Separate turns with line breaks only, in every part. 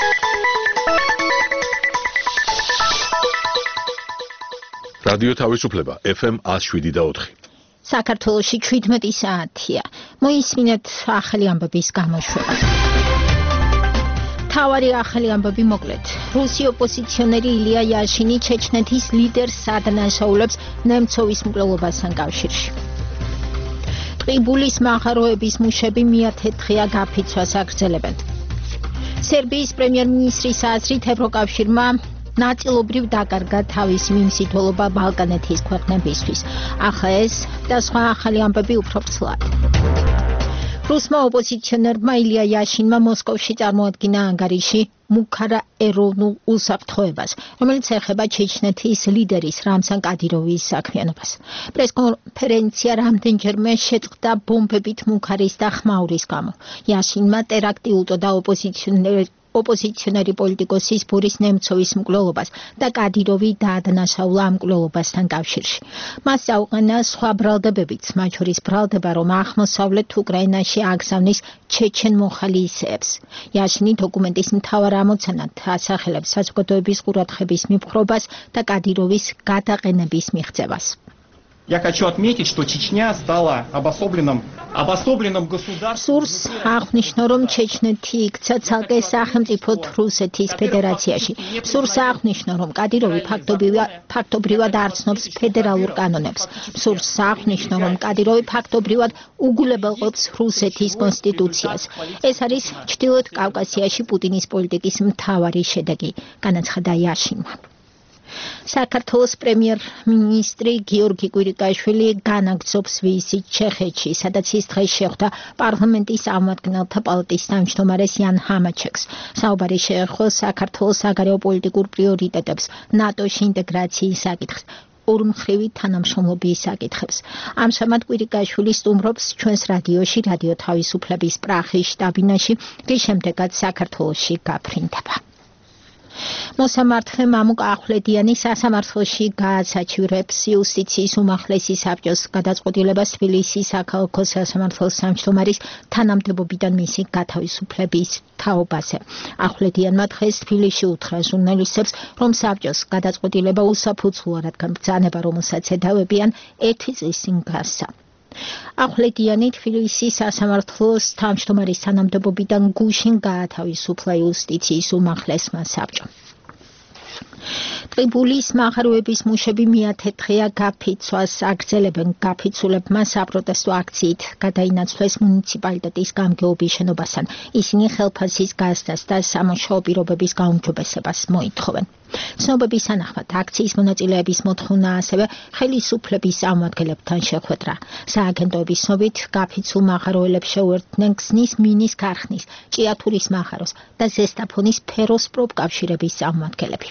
რადიო თავისუფლება FM 107.4.
საქართველოში 17 საათია. მოისმინეთ ახალი ამბების გამოშვება. თავარი ახალი ამბები მოკლედ. რუსი ოპოზიციონერი ილია იაშინი ჩეჩნეთის ლიდერს ადანაშაულებს ნემცოვის მკვლელობასთან კავშირში. ტყიბულის მაღაროების მუშები მიათეთხია გაფიცვას აგრძელებენ. სერბიის პრემიერ-მინისტრის აზრით ევროკავშირმა ნაწილობრივ დაკარგა თავისი მიმსითველობა ბალკანეთის ქვეყნებისთვის. ახლა ეს და სხვა ახალი ამბები უფრო ცლად. რუსმა ოპოზიციონერმა ილია იაშინმა მოსკოვში წარმოადგინა ანგარიში მუქარა ეროვნულ უსაფრთხოებას, რომელიც ეხება ჩეჩნეთის ლიდერის რამზან კადიროვის საქმიანობას. პრესკონფერენცია რამდენჯერმე შეწყდა ბომბებით მუქარის და ხმაურის გამო. იაშინმა ტერაქტი უწოდა ოპოზიციონერი პოლიტიკოსის ბორის ნემცოვის მკვლელობას და კადიროვი დაადანაშაულა ამ მკვლელობასთან კავშირში. მას აუყენა სხვა ბრალდებებიც, მათ შორის ბრალდება, რომ აღმოსავლეთ უკრაინაში აგზავნის ჩეჩენ მოხალისეებს. იაშინი დოკუმენტის მთავარ ამოცანად ასახელებს საზოგადოების ყურადღების მიფრობას და კადიროვის გადაყენების მიღწევას.
Я хочу отметить, что Чечня стала обособленным государством.
Სურს აღნიშნო, რომ ჩეჩნეთი იქცა ცალკე სახელმწიფოდ რუსეთის ფედერაციაში. სურს აღნიშნო, რომ კადიროვი ფაქტობრივად არ ცნობს ფედერალურ კანონებს. სურს აღნიშნო, რომ კადიროვი ფაქტობრივად უგულებელყოფს რუსეთის კონსტიტუციას. ეს არის ჩრდილოეთ კავკასიაში პუტინის პოლიტიკის მთავარი შედეგი, განაცხადა იაშინმა. საქართველოს პრემიერ-მინისტრი გიორგი კვირიკაშვილი განაგრძობს ვიზით ჩეხეთში, სადაც ის დღეს შეხვდა პარლამენტის წარმომადგენელთა პალატის თავმჯდომარეს იან ჰამაჩეკს. საუბარი შეეხო საქართველოს საგარეო პოლიტიკურ პრიორიტეტებს, ნატოში ინტეგრაციის საკითხს, ორმხრივი თანამშრომლობის საკითხებს. ამჟამად კვირიკაშვილი სტუმრობს ჩვენს რადიოში, რადიო თავისუფლების პრაღის შტაბ-ბინაში, რის შემდეგაც საქართველოში გაფრინდება. მოსამართლე მამუკ ახვლედიანი სასამართლოში გააცაჩივრებს იუსტიციის უმაღლესი საბჭოს გადაწყვეტილებას თბილისის საქალაქო სასამართლოს თავმჯდომარის თანამდებობიდან მისი გათავისუფლების თაობაზე. ახვლედიანმა დღეს თბილისში უთხრა ჟურნალისტებს, რომ საბჭოს გადაწყვეტილება უსაფუძვლოა, რადგან ბრძანება, რომელსაც ედავებიან, 1 წლის წინ გასცა. ახვლედიანი თბილისის სასამართლოს თავმჯდომარის თანამდებობიდან გუშინ გაათავისუფლა იუსტიციის უმაღლესმა საბჭომ. ტყიბულის მაღაროების მუშები მიათეთხია გაფიცვას აგრძელებენ. გაფიცულებმა საპროტესტო აქციით გადაინაცვლეს მუნიციპალიტეტის გამგეობის შენობასთან. ისინი ხელფასის გაზრდას და სამუშაო პირობების გაუმჯობესებას მოითხოვენ. ცნობების თანახმად აქციის მონაწილეების მოთხოვნა ასევე ხელისუფლების წარმომადგენლებთან შეხვედრა. სააგენტოების ცნობით გაფიცულ მაღაროელებს შეუერთდნენ ქსნის მინის ქარხნის, ჭიათურის მაღაროს და ზესტაფონის ფეროს პროფკავშირების წარმომადგენლები.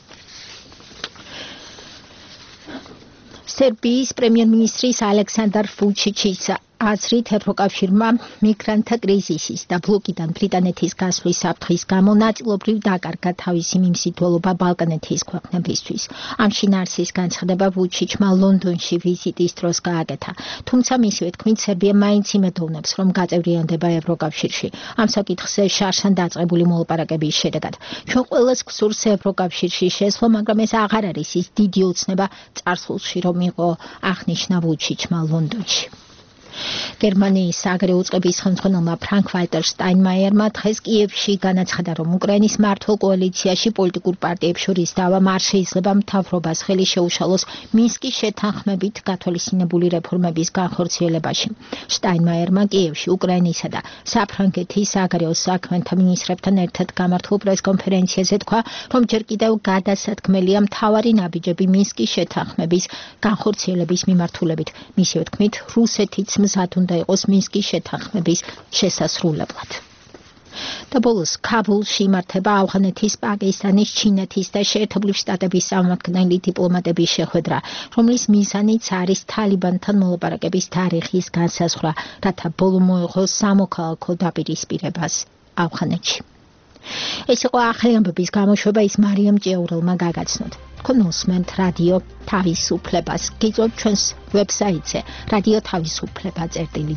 სერბიის პრემიერ-მინისტრის ალექსანდარ ვუჩიჩის აზრით ევროკავშირმა მიგრანტთა კრიზისის და ბლოკიდან ბრიტანეთის გასვლის საფრთხის გამო ნაწილობრივ დაკარგა თავისი მიმსითველობა ბალკანეთის ქვეყნებისთვის. ამ შინაარსის განცხადება ვუჩიჩმა ლონდონში ვიზიტის დროს გააკეთა. თუმცა მისივე თქმით, სერბია მაინც იმედოვნებს, რომ გაწევრიანდება ევროკავშირში. ამ საკითხზე შარშან დაწყებული მოლაპარაკების შედეგად. ჩვენ ყველას გვსურს ევროკავშირში შესვლა, მაგრამ ეს აღარ არის ის დიდი ოცნება წარსულში, რომ იყო, აღნიშნა ვუჩიჩმა ლონდონში. გერმანიის საგარეო უწყების ხელმძღვანელმა ფრანკ-ვალტერ შტაინმაიერმა დღეს კიევში განაცხადა, რომ უკრაინის მმართველ კოალიციაში პოლიტიკურ პარტიებს შორის დავამ არ შეიძლება მთავრობას ხელი შეუშალოს მინსკის შეთანხმებით გათვალისწინებული რეფორმების განხორციელებაში. შტაინმაიერმა კიევში უკრაინისა და საფრანგეთის საგარეო საქმეთა მინისტრებთან ერთად გამართულ პრესკონფერენციაზე თქვა, რომ ჯერ კიდევ გადასადგმელია მთავარი ნაბიჯები მინსკის შეთანხმების განხორციელების მიმართულებით. მისივე თქმით, რუსეთიც მზად უნდა იყოს მინსკის შეთანხმების შესასრულებლად. და ბოლოს ქაბულში იმართება ავღანეთის, პაკისტანის, ჩინეთის და შეერთებული შტატების წარმომადგენელი დიპლომატების შეხვედრა, რომლის მიზანიც არის თალიბანთან მოლაპარაკების თარიღის განსაზღვრა, რათა ბოლო მოეღოს სამოქალაქო დაპირისპირებას ავღანეთში. ეს იყო ახალი ამბების გამოშვება, ის მარიამ ჭიაურელმა გაგაცნოთ. თქვენ უსმენთ რადიო თავისუფლებას. გიწევთ ჩვენს ვებსაიტზე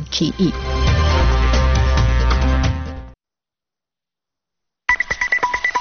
radiotavisufleba.ge.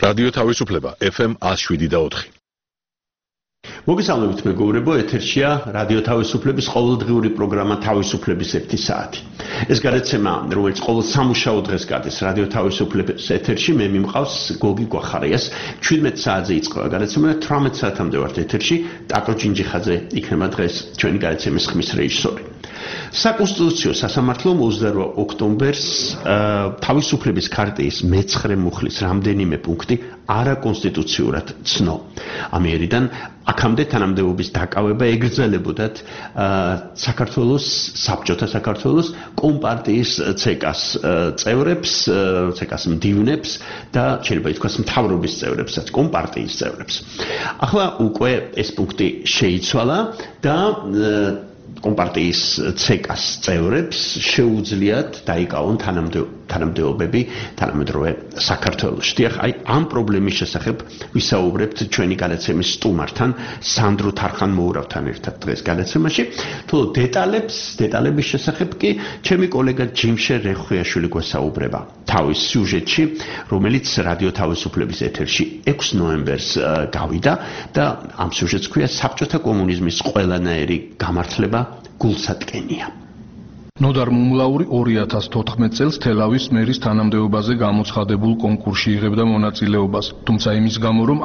რადიო თავისუფლება FM 107.4.
მოგესალმებით მეგობრებო, ეთერშია რადიო თავისუფლების ყოველდღიური პროგრამა თავისუფლების 1 საათი. ეს გადაცემა, რომელიც ყოველ სამუშაო დღეს გადის რადიო თავისუფლების ეთერში, მე მიმყავს გოგი გვახარიას. 17 საათზე იწყება გადაცემა და 18 საათამდე ვართ ეთერში. ტაკო ჯინჯიხაძე იქნება დღეს ჩვენი გადაცემის ხმის რეჟისორი. საკონსტიტუციო სასამართლომ 28 ოქტომბერს თავისუფლების ქარტიის მე-9 მუხლის რამდენიმე პუნქტი არაკონსტიტუციურად ცნო. ამიერიდან აქამდე თანამდებობის დაკავება ეგრძელებოდათ საქართველოს საბჭოთა საქართველოს კომპარტიის ცეკას წევრებს, ცეკას მდივნებს და შეიძლება ითქვას მთავრობის წევრებსაც, კომპარტიის წევრებს. ახლა უკვე ეს პუნქტი შეიცვალა და კომპარტიის ცეკას წევრებს შეუძლიათ დაიკავონ თანამდებობები თანამედროვე საქართველოში. დიახ, აი ამ პრობლემის შესახებ ვისაუბრებთ ჩვენი გადაცემის სტუმართან, სანდრო თარხან-მოურავთან ერთად დღეს გადაცემაში. თუ დეტალების შესახებ კი ჩემი კოლეგა ჯიმშე რეხუიაშვილი გვესაუბრება თავის სიუჟეტში, რომელიც რადიო თავისუფლების ეთერში 6 ნოემბერს გავიდა და ამ სიუჟეტს ქვია საბჭოთა კომუნიზმის ყველანაირი გამართლება გულსატკენია.
ნოდარ მუმლაური 2014 წელს თელავის მერის თანამდებობაზე გამოცხადებულ კონკურსში იღებდა მონაწილეობას, თუმცა იმის გამო, რომ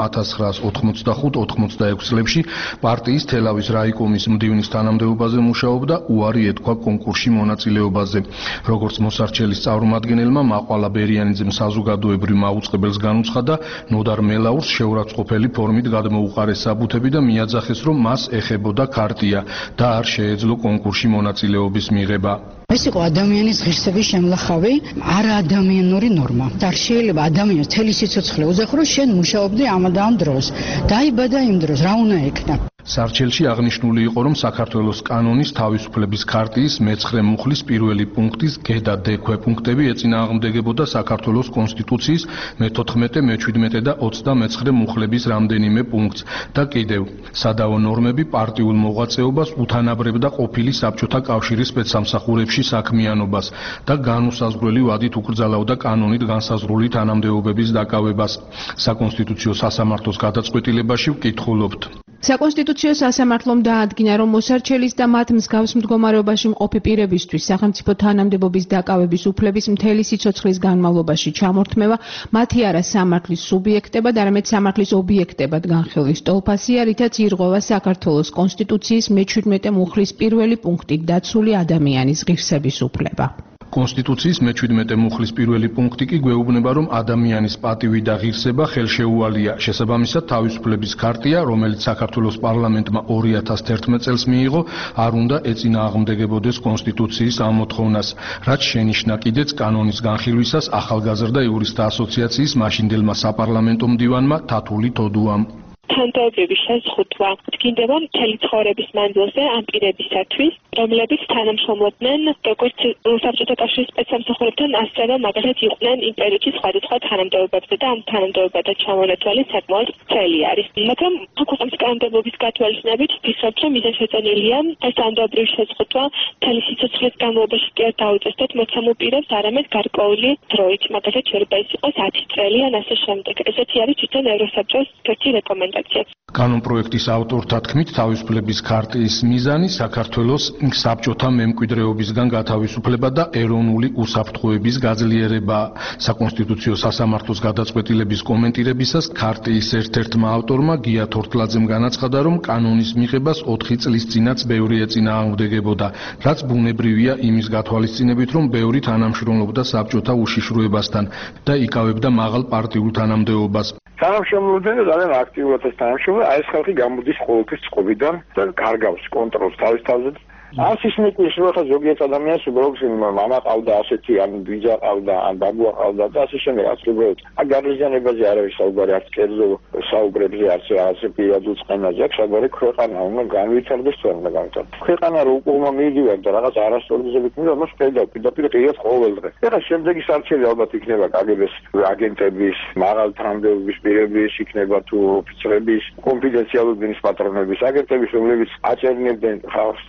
1985-86 წლებში პარტიის თელავის რაიკომის მდივნის თანამდებობაზე მუშაობდა, უარი ეთქვა კონკურსში მონაწილეობაზე. როგორც მოსარჩელის წარმომადგენელმა მაყვალა ბერიანიძემ საზოგადოებრივ მაუწყებელს განუცხადა, ნოდარ მელაურს შეურაცხყოფელი ფორმით გადმოუყარეს საბუთები და მიაძახეს, რომ მას ეხებოდა ქარტია და არ შეეძლო კონკურსში მონაწილეობის მიღება.
ეს იყო ადამიანის ღირსების შემლახავი არაადამიანური ნორმა. და შეიძლება ადამიანს თელი სიცოცხლე უზახუროს, შენ მუშაობდი ამ და ამ დროს. დაიბადა იმ დროს, რა უნდა ეკნა?
სარჩელში აღნიშნული იყო, რომ საქართველოს კანონის თავისუფლების ქარტიის მე-9 მუხლის პირველი პუნქტის გ და დ ქვეპუნქტები ეწინააღმდეგებოდა საქართველოს კონსტიტუციის მე-14, მე-17 და 29 მუხლების რამდენიმე პუნქტს და კიდევ სადავო ნორმები პარტიულ მოღვაწეობას უთანაბრებდა ყოფილი საბჭოთა კავშირის სპეცსამსახურებში საქმიანობას და განუსაზღვრელი ვადით უკრძალავდა კანონით განსაზღვრული თანამდებობების დაკავებას. საკონსტიტუციო სასამართლოს გადაწყვეტილებაში ვკითხულობთ.
საკონსტიტუციო სასამართლომ დაადგინა, რომ მოსარჩელის და მათ მსგავს მდგომარეობაში მყოფი პირებისთვის სახელმწიფო თანამდებობის დაკავების უფლების მთელი სიცოცხლის განმავლობაში ჩამორთმევა მათი არა სამართლის სუბიექტებად, არამედ სამართლის ობიექტებად განხილვის ტოლფასია, რითაც ირღვევა საქართველოს კონსტიტუციის მე-17 მუხლის პირველი პუნქტით დაცული ადამიანის ღირსების უფლება.
კონსტიტუციის მე-17 მუხლის პირველი პუნქტი კი გვეუბნება, რომ ადამიანის პატივი და ღირსება ხელშეუვალია. შესაბამისად, თავისუფლების ქარტია, რომელიც საქართველოს პარლამენტმა 2011 წელს მიიღო, არ უნდა ეწინააღმდეგებოდეს კონსტიტუციის ამ მოთხოვნას, რაც შენიშნა კიდეც კანონის განხილვისას ახალგაზრდა იურისტთა ასოციაციის მაშინდელმა საპარლამენტო მდივანმა თათული თოდუამ.
თანამდებობის შეზღუდვა დგინდება მთელი ცხოვრების მანძილზე ამ პირებისათვის, რომლებიც თანამშრომლობდნენ როგორც საბჭოთა კავშირის სპეცსამსახურებთან, ასევე მაგალითად იყვნენ იმ პერიოდში სხვადასხვა თანამდებობებზე და ამ თანამდებობათა ჩამონაცვალი საკმაოდ ძნელი არის. მაგრამ ქვეყნის კანონმდებლობის გათვალისწინებით ვფიქრობ, რომ მიზანშეწონილია ეს თანამდებობრივი შეზღუდვა მთელი სიცოცხლის განმავლობაში კი არ დაუწესდეთ მოცემულ პირებს, არამედ გარკვეული დროით, მაგალითად შეიძლება ის იყოს 10 წელი ან ასე შემდეგ. ესეთი არის თვითონ ევროსაბჭოს ერთი რეკომენდაცია.
კანონპროექტის ავტორთა თქმით, თავისუფლების ქარტიის მიზანი საქართველოს საბჭოთა მემკვიდრეობისგან გათავისუფლება და ეროვნული უსაფრთხოების გაძლიერება. საკონსტიტუციო სასამართლოს გადაწყვეტილების კომენტირებისას ქარტიის ერთ-ერთმა ავტორმა გია თორთლაძემ განაცხადა, რომ კანონის მიღებას 4 წლის წინაც ბევრი ეწინააღმდეგებოდა, რაც ბუნებრივია იმის გათვალისწინებით, რომ ბევრი თანამშრომლობდა საბჭოთა უშიშროებასთან და იკავებდა მაღალ პარტიულ თანამდებობას.
თანამშრომლობდნენ და ძალიან აქტიურად ეს თანამშრომლობა, აი ეს ხალხი გამოდის ყოველთვის წყობიდან და კარგავს კონტროლს თავის თავზე. Am sismicul și văd zoghet adamia sub rog și mama qavda aseti an bija qavda an babu qavda da sishene asubet agarlijan bazare saubari artkerzo saubrebzi arse periodus qanajak sabari ქვეყანა უნდა განვითარდეს თორემ განვითარ. ქვეყანა რო უკუღმა მიდივარ და რაღაც არასწორობები ქნა მას პირდაპირ ყიებს ყოველ დღე. ეხლა შემდეგი სარჩელი ალბათ იქნება კგბ-ს აგენტების, მაღალ თანამდებობის პირების, იქნება თუ ოფიცრების, კონფიდენციალური ბიზნეს პატრონების, აგენტების, რომლებიც აჭერნებდნენ ხალხს თავის დროზე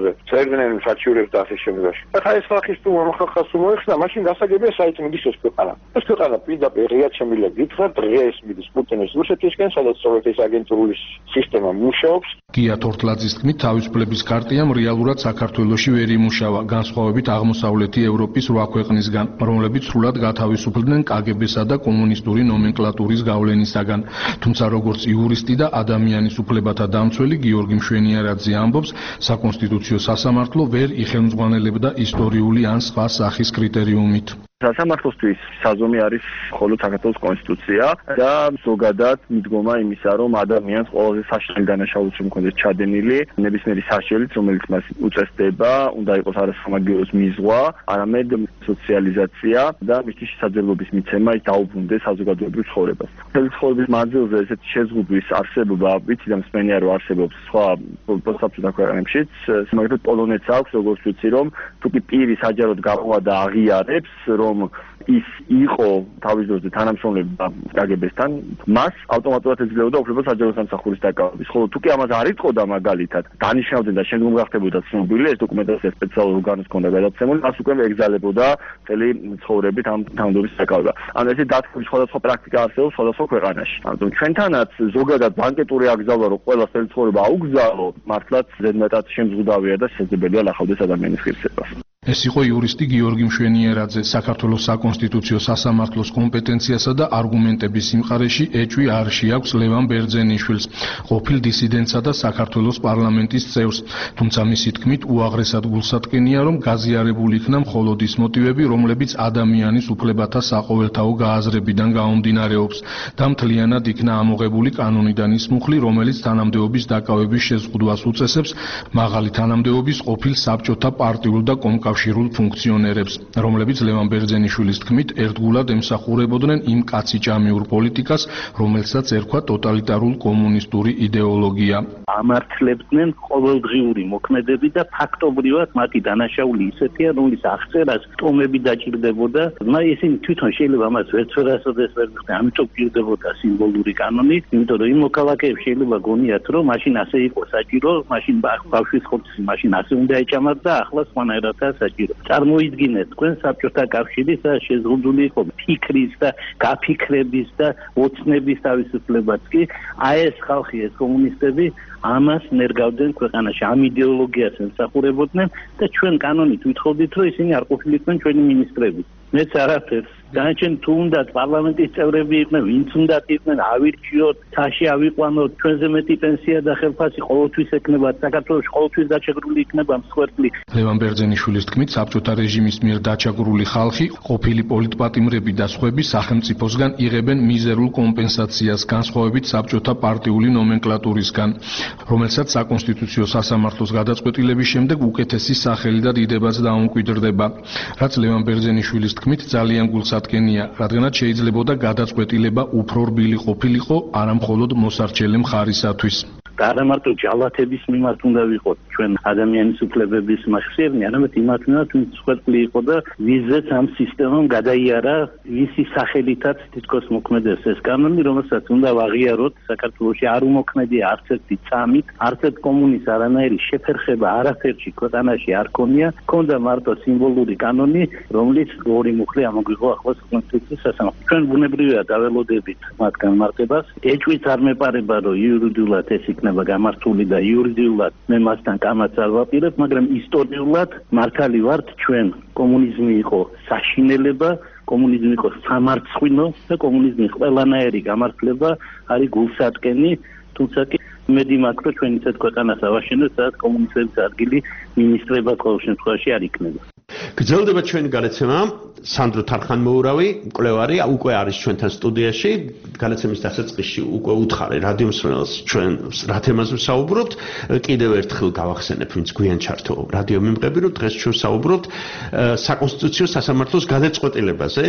სიტყვაზე წერდნენ საჩივრებს და ასე შემდეგ. ახლა ეს ხალხის თუ მომხახას თუ მოიხსნა, მაშინ გასაგებია საით მიდის ეს ქვეყანა. ეს ქვეყანა პირდაპირ რეალ შემიძლია გითხრათ, დღეს მიდის პუტინის რუსეთისკენ, სადაც სოვიეთის აგენტურული სისტემა მუშაობს.
გია თორთლაძის თქმით, თავისუფლების კარტიამ რეალურად საქართველოში ვერ იმუშავა, განსხვავებით აღმოსავლეთი ევროპის 8 ქვეყნისგან, რომლებიც სრულად გათავისუფლდნენ კგბ-სა და კომუნისტური ნომენკლატურის გავლენისაგან. თუმცა როგორც იურისტი და ადამიანის უფლებათა დამცველი გიორგი მშვენიარაძე ამბობს, საკონსტიტუციო სასამართლო ვერ იხელმძღვანელებდა ისტორიული ან სხვა სახის კრიტერიუმით.
სასამართლოსთვის საზომი არის მხოლოდ საქართველოს კონსტიტუცია და ზოგადად მიდგომა იმისა, რომ ადამიანს ყველაზე საშინელი დანაშაულიც მქონდეს ჩადენილი ნებისმიერი საშელიც, რომელიც მას უწესდება, უნდა იყოს არა სამაგიეროს მიზღვა, არამედ სოციალიზაცია და მისთვის შესაძლებლობის მიცემა ის დაუბრუნდეს საზოგადოებრივ ცხოვრებას. მთელი ცხოვრების მანძილზე ესეთი შეზღუდვის არსებობა, ვიცი და მსმენია რომ არსებობს სხვა პოსტსაბჭოთა ქვეყნებშიც, მაგალითად პოლონეთს აქვს, როგორც ვიცი, რომ თუ კი პირი საჯაროდ გაყვა და აღიარებს, რომ ის იყო თავის დროზე თანამშრომლები კგბ-სთან, მას ავტომატურად ეძლეოდა უფლება საჯარო სამსახურის დაკავების. ხოლო თუ კი ამას არ იტყოდა მაგალითად, დანიშნავდნენ და შემდგომ გახდებოდა ცნობილი, ეს დოკუმენტაცია სპეციალურ ორგანოს ჰქონდა გადაცემული, მას უკვე ეგზალებოდა მთელი ცხოვრებით ამ თანამდებობის დაკავება. ანუ ესე დათქმის სხვადასხვა პრაქტიკა არსებობს სხვადასხვა ქვეყანაში. ანუ ჩვენთანაც ზოგადად ბანკეტური აკრძალვა, რომ ყველა წელი ცხოვრება აუგზავნო, მართლაც ზედმეტად შემზღუდავია და შესაძლებელია ლახავდეს ადამიანის ღირსებას.
ეს იყო იურისტი გიორგი მშვენიარაძე. საქართველოს საკონსტიტუციო სასამართლოს კომპეტენციასა და არგუმენტების სიმყარეში ეჭვი არ შეაქვს ლევან ბერძენიშვილს, ყოფილ დისიდენტსა და საქართველოს პარლამენტის წევრს. თუმცა მისი თქმით, უაღრესად გულსატკენია, რომ გაზიარებული იქნა მხოლოდ ის მოტივები, რომლებიც ადამიანის უფლებათა საყოველთაო გააზრებიდან გაუმდინარეობს და მთლიანად იქნა ამოღებული კანონიდან ის მუხლი, რომელიც თანამდებობის დაკავების შეზღუდვას უწესებს მაღალი თანამდებობის ყოფილ საბჭოთა პარტიულ და კავშირულ ფუნქციონერებს, რომლებიც ლევან ბერძენიშვილის თქმით ერთგულად ემსახურებოდნენ იმ კაციჭამიურ პოლიტიკას, რომელსაც ერქვა ტოტალიტარულ კომუნისტური იდეოლოგია.
ამართლებდნენ ყოველდღიური მოქმედები და ფაქტობრივად მათი დანაშაული ისეთია, რომლის აღწერას ტომები დაჭირდებოდა, მაგრამ ისინი თვითონ შეიძლება ამას ვერასოდეს ვერ მიხდნენ, ამიტომ გირდებოდა სიმბოლური კანონი, იმიტომ რომ იმ მოქალაქეებს შეიძლება გონიათ, რომ მაშინ ასე იყო საჭირო, მაშინ ბავშვის ხორცი მაშინ ასე უნდა ეჭამათ და ახლა სხვანაირადაა საჭირო. წარმოიდგინეთ თქვენ საბჭოთა კავშირის შეზღუდული იყო ფიქრის და გაფიქრების და ოცნების თავისუფლებაც კი აი ეს ხალხი ეს კომუნისტები ამას ნერგავდნენ ქვეყანაში, ამ იდეოლოგიას ემსახურებოდნენ და ჩვენ კანონით ვითხოვდით, რომ ისინი არ ყოფილიყვნენ ჩვენი მინისტრები. მეც არაფერს. განაჩენ თუ უნდათ პარლამენტის წევრები იყვნენ, ვინც უნდათ იყვნენ, ავირჩიოთ, თაში ავიყვანოთ, ჩვენზე მეტი პენსია და ხელფასი ყოველთვის ექნება, საქართველოს ყოველთვის დაჩაგრული იქნება მსხვერპლი.
ლევან ბერძენიშვილის თქმით, საბჭოთა რეჟიმის მიერ დაჩაგრული ხალხი, ყოფილი პოლიტპატიმრები და სხვები სახელმწიფოსგან იღებენ მიზერულ კომპენსაციას, განსხვავებით საბჭოთა პარტიული ნომენკლატურისგან, რომელსაც საკონსტიტუციო სასამართლოს გადაწყვეტილების შემდეგ უკეთესი სახელი და დიდებაც დაუმკვიდრდება. რაც ლევან ბერძენიშვილის თქმით ძალიან გულსატკენია, რადგანაც შეიძლებოდა გადაწყვეტილება უფრო რბილი ყოფილიყო არა მხოლოდ მოსარჩელე მხარისათვის.
და არა მარტო ჯალათების მიმართ უნდა ვიყოთ ჩვენ ადამიანის უფლებების მახსიერნი, არამედ იმათ მიმართ, ვინც მსხვერპლი იყო და ვიზეც ამ სისტემამ გადაიარა ვისი სახელითაც თითქოს მოქმედებს ეს კანონი, რომელსაც უნდა ვაღიაროთ საქართველოში არ უმოქმედია არც ერთი წამით, არც ერთ კომუნის არანაირი შეფერხება არაფერში ქვეყანაში არ ქონია, ქონდა მარტო სიმბოლური კანონი, რომლის ორი მუხლი ამოგვიღო ახლოს კონსტიტუციის სასამართლოს. ჩვენ ბუნებრივია დაველოდებით მათ განმარტებას, ეჭვიც არ მეპარება, რომ იურიდიულად ეს იქნება გამართული და იურიდიულად მე მასთან კამაც არ ვაპირებ, მაგრამ ისტორიულად მართალი ვართ ჩვენ კომუნიზმი იყო საშინელება, კომუნიზმი იყო სამარცხვინო და კომუნიზმის ყველანაირი გამართლება არის გულსატკენი, თუმცა კი მედი მაქვს, რომ ჩვენ ისეთ ქვეყანას ავაშენებთ, სადაც კომუნისტების ადგილი მინისტრებად ყოველ შემთხვევაში არ იქნება.
გრძელდება ჩვენი გადაცემა. სანდრო თარხანმოურავი, მკვლევარი, უკვე არის ჩვენთან სტუდიაში. გადაცემის დასაწყისში უკვე უთხარი რადიო მსმენელს ჩვენ რა თემაზე ვსაუბრობთ. კიდევ ერთხელ გავახსენებ, ვინც გვიან ჩართო რადიო მიმღები, რომ დღეს ჩვენ ვსაუბრობთ საკონსტიტუციო სასამართლოს გადაწყვეტილებაზე,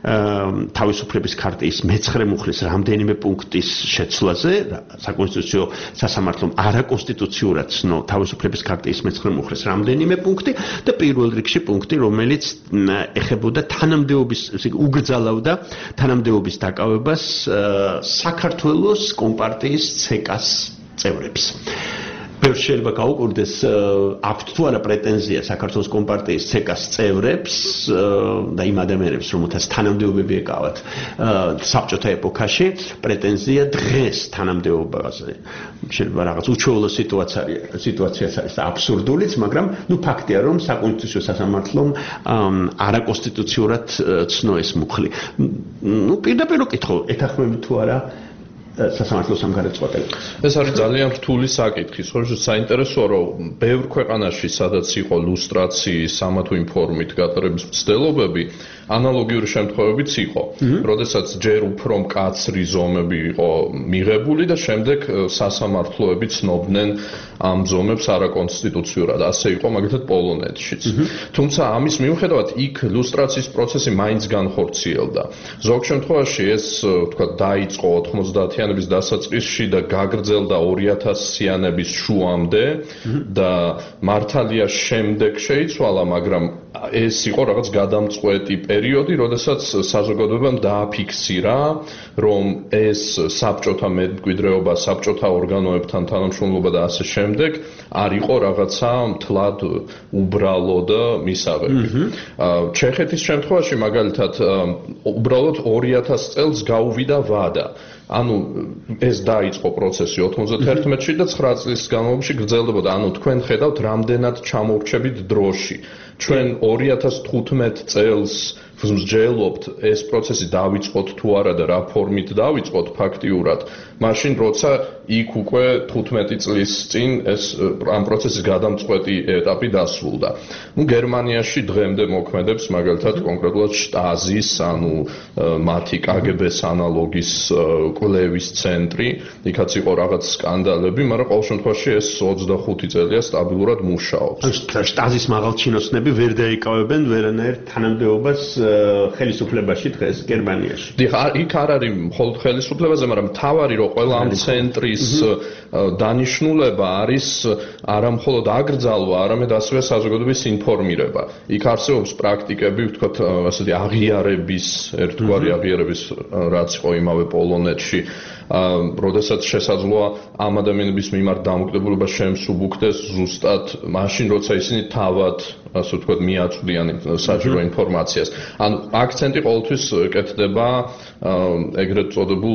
თავისუფლების ქარტიის მე-9 მუხლის რამდენიმე პუნქტის შეცვლაზე, საკონსტიტუციო სასამართლომ არაკონსტიტუციურად ცნო თავისუფლების ქარტიის მე-9 მუხლის რამდენიმე პუნქტი და პირველ რიგში პუნქტი, რომელიც ეხებოდა თანამდებობის უგრძალავდა თანამდებობის დაკავებას საქართველოს კომპარტიის ცეკას წევრებს. ბევრ ზოგიერთ შეიძლება გაუკვირდეს აქვთ თუ არა პრეტენზია საქართველოს კომპარტიის ცეკას წევრებს და იმ ადამიანებს რომელთაც თანამდებობები ეკავათ საბჭოთა ეპოქაში პრეტენზია დღეს თანამდებობაზე შეიძლება რაღაც უჩვეულო სიტუაციაც არის აბსურდულიც მაგრამ ფაქტია რომ საკონსტიტუციო სასამართლომ არაკონსტიტუციურად ცნო ეს მუხლი პირდაპირ ვკითხო ეთანხმებით თუ არა სასამართლოს სამგარეწყვეტილებას.
ეს არის ძალიან რთული საკითხი. სწორედ საინტერესოა, რომ ბევრ ქვეყანაში, სადაც იყო ლუსტრაციის ამა თუ იმ ფორმით გატარების მცდელობები, ანალოგიური შემთხვევებიც იყო. როდესაც ჯერ უფრო მკაცრი ზომები იყო მიღებული და შემდეგ სასამართლოები ცნობდნენ ამ ზომებს არაკონსტიტუციურად. ასე იყო მაგალითად პოლონეთშიც. თუმცა ამის მიუხედავად იქ ლუსტრაციის პროცესი მაინც განხორციელდა. ზოგ შემთხვევაში ეს თქვა დაიწყო 90-იანების დასაწყისში და გაგრძელდა 2000-იანების შუამდე და მართალია შემდეგ შეიცვალა, მაგრამ ეს იყო რაღაც გადამწყვეტი პერიოდი, როდესაც საზოგადოებამ დააფიქსირა, რომ ეს საბჭოთა მემკვიდრეობა, საბჭოთა ორგანოებთან თანამშრომლობა და ასე შემდეგ არ იყო რაღაცა მთლად უბრალო და მისაღები. ჩეხეთის შემთხვევაში მაგალითად უბრალოდ 2000 წელს გაუვიდა ვადა. ანუ ეს დაიწყო პროცესი 91-ში და 9 წლის განმავლობაში გრძელდებოდა. ანუ თქვენ ხედავთ რამდენად ჩამოვრჩებით დროში. ჩვენ 2015 წელს მსჯელობთ ეს პროცესი დავიწყოთ თუ არა და რა ფორმით დავიწყოთ ფაქტიურად. მაშინ როცა იქ უკვე 15 წლის წინ ეს ამ პროცესის გადამწყვეტი ეტაპი დასრულდა. ნუ გერმანიაში დღემდე მოქმედებს მაგალითად კონკრეტულად შტაზის, ანუ მათი KGB-ს ანალოგის კვლევის ცენტრი. იქაც იყო რაღაც სკანდალები, მაგრამ ყოველ შემთხვევაში ეს 25 წელია სტაბილურად მუშაობს.
შტაზის მაღალჩინოსნები ვერ დაიკავებენ ვერანაირ თანამდებობას ხელისუფლებაში დღეს გერმანიაში.
იქ არ არის მხოლოდ ხელისუფლებაზე, მაგრამ თავარი რომ ყველა ამ ცენტრის დანიშნულება არის არა მხოლოდ აკრძალვა, არამედ ასევე საზოგადოების ინფორმირება. იქ არსებობს პრაქტიკები, ვთქვათ, ასეთი აღიარების, ერთგვარი აღიარების, რაც იყო იმავე პოლონეთში. როდესაც შესაძლოა ამ ადამიანების მიმართ დამოკიდებულება შემსუბუქდეს ზუსტად მაშინ, როცა ისინი თავად, ასე ვთქვათ, მიაწვდიან საჭირო ინფორმაციას. ანუ აქცენტი ყოველთვის კეთდება ეგრეთ წოდებულ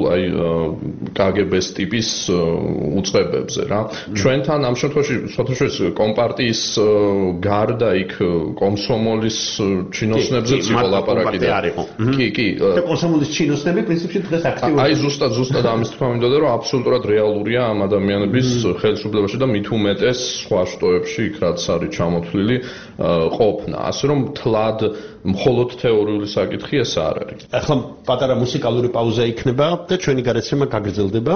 KGB-ს ტიპის უწყებებზე რა. ჩვენთან ამ შემთხვევაში სოთაშორის კომპარტიის გარდა იქ კომსომოლის ჩინოსნებზეც იყო ლაპარაკი და კი
და კომსომოლის ჩინოსნები პრინციპში დღეს აქტიურია.
აი ზუსტად ამის თქმა მინდოდა რომ აბსოლუტურად რეალურია ამ ადამიანების ხელისუფლებაში და მით უმეტეს სხვა შტოებში იქ რაც არის ჩამოთვლილი ყოფნა. ასე რომ თლად მხოლოდ თეორიული საკითხი ეს არ არის.
ახლა პატარა მუსიკალური პაუზა იქნება და ჩვენი გადაცემა გაგრძელდება.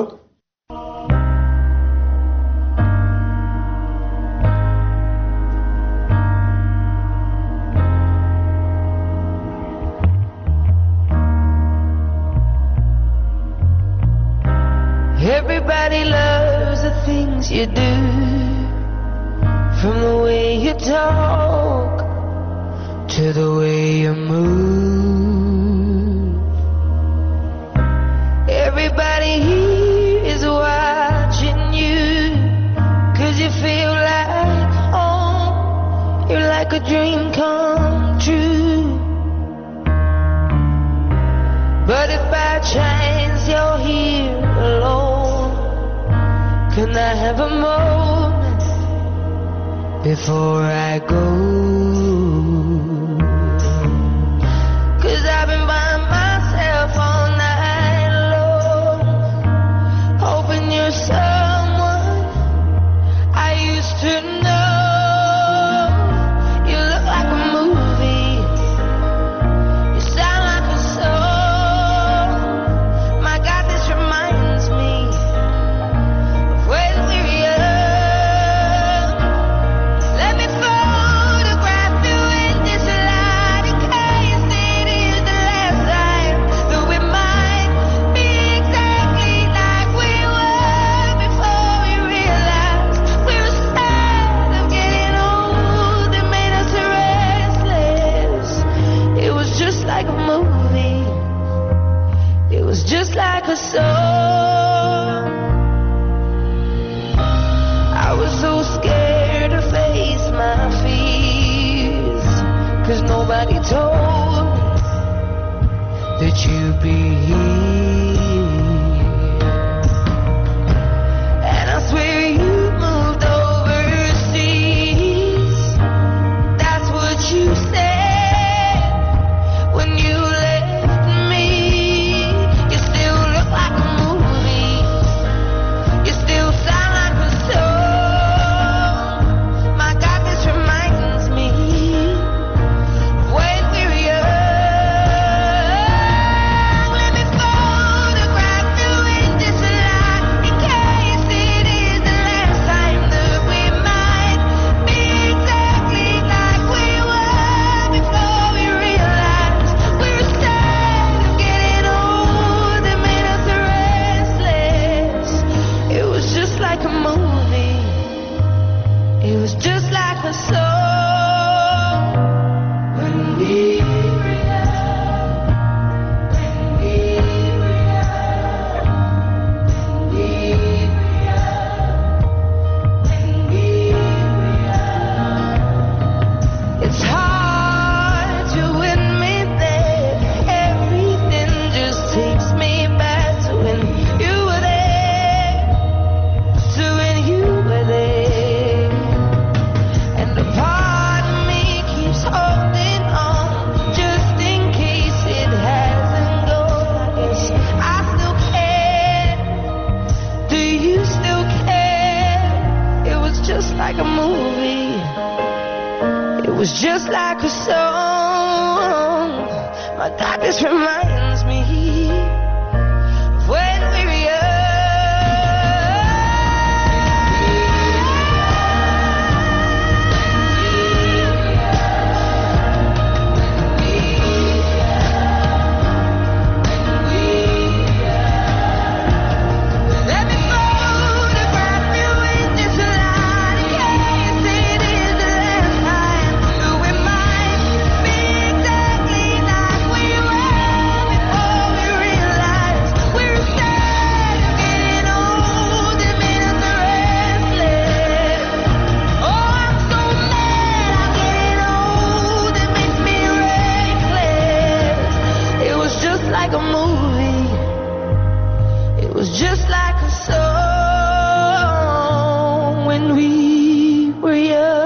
Everybody loves the things you do, from the way you talk to the way you move. Everybody here is watching you, 'cause you feel like home. You're like a dream come true. But if by chance you're here alone, can I have a moment before I go? 'Cause I've been by myself all night long, hoping you're someone I used to know. You look like a movie, you sound like a song. My God, this reminds me of when we were young. Let me photograph you in this light. nobody told me that you'd be here. And I swear you moved overseas. That's what you said when you left me. You still look like a movie. You still sound like a song. My God, this reminds me when we were young. Let me photograph you in this light in case it is the last time that we might be exactly like we were before we realized we're sad of getting old and made us restless. It was just like a movie. It was just like a song when we were young. When we were young. When we were young. When we were young. It's hard to admit that everything just takes me back to when you were there. To when you were there. And a part of me keeps holding on just in case it hasn't gone. Yes, I still care. Do you still care? It was just like a movie. It was just like a song. My God, this reminds me of when we were young. Let me photograph you in this light in case it is the last time that we might be exactly like we were before we realized we're sad of getting old and made us restless. Oh, I'm so mad I'm getting old. It makes me reckless. It was just like a movie. It was just like a song when we were young.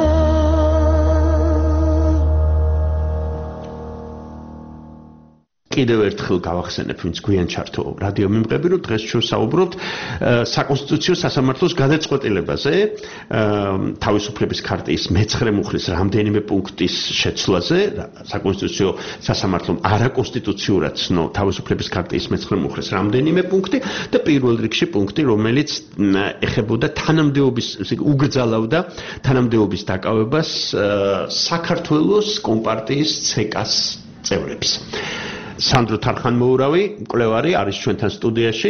კიდევ ერთხელ გავახსენებ, ვინც გვიან ჩართო რადიო მიმღები, რომ დღეს ჩვენ საუბრობთ საკონსტიტუციო სასამართლოს გადაწყვეტილებაზე, თავისუფლების ქარტიის მე-9 მუხლის რამდენიმე პუნქტის შეცვლაზე, საკონსტიტუციო სასამართლომ არაკონსტიტუციურად ცნო თავისუფლების ქარტიის მე-9 მუხლის რამდენიმე პუნქტი და პირველ რიგში პუნქტი, რომელიც ეხებოდა თანამდებობის, უგრძალავდა თანამდებობის დაკავებას საქართველოს კომპარტიის ცეკას წევრებს. სანდრო თარხანმოურავი, მკვლევარი არის ჩვენთან სტუდიაში.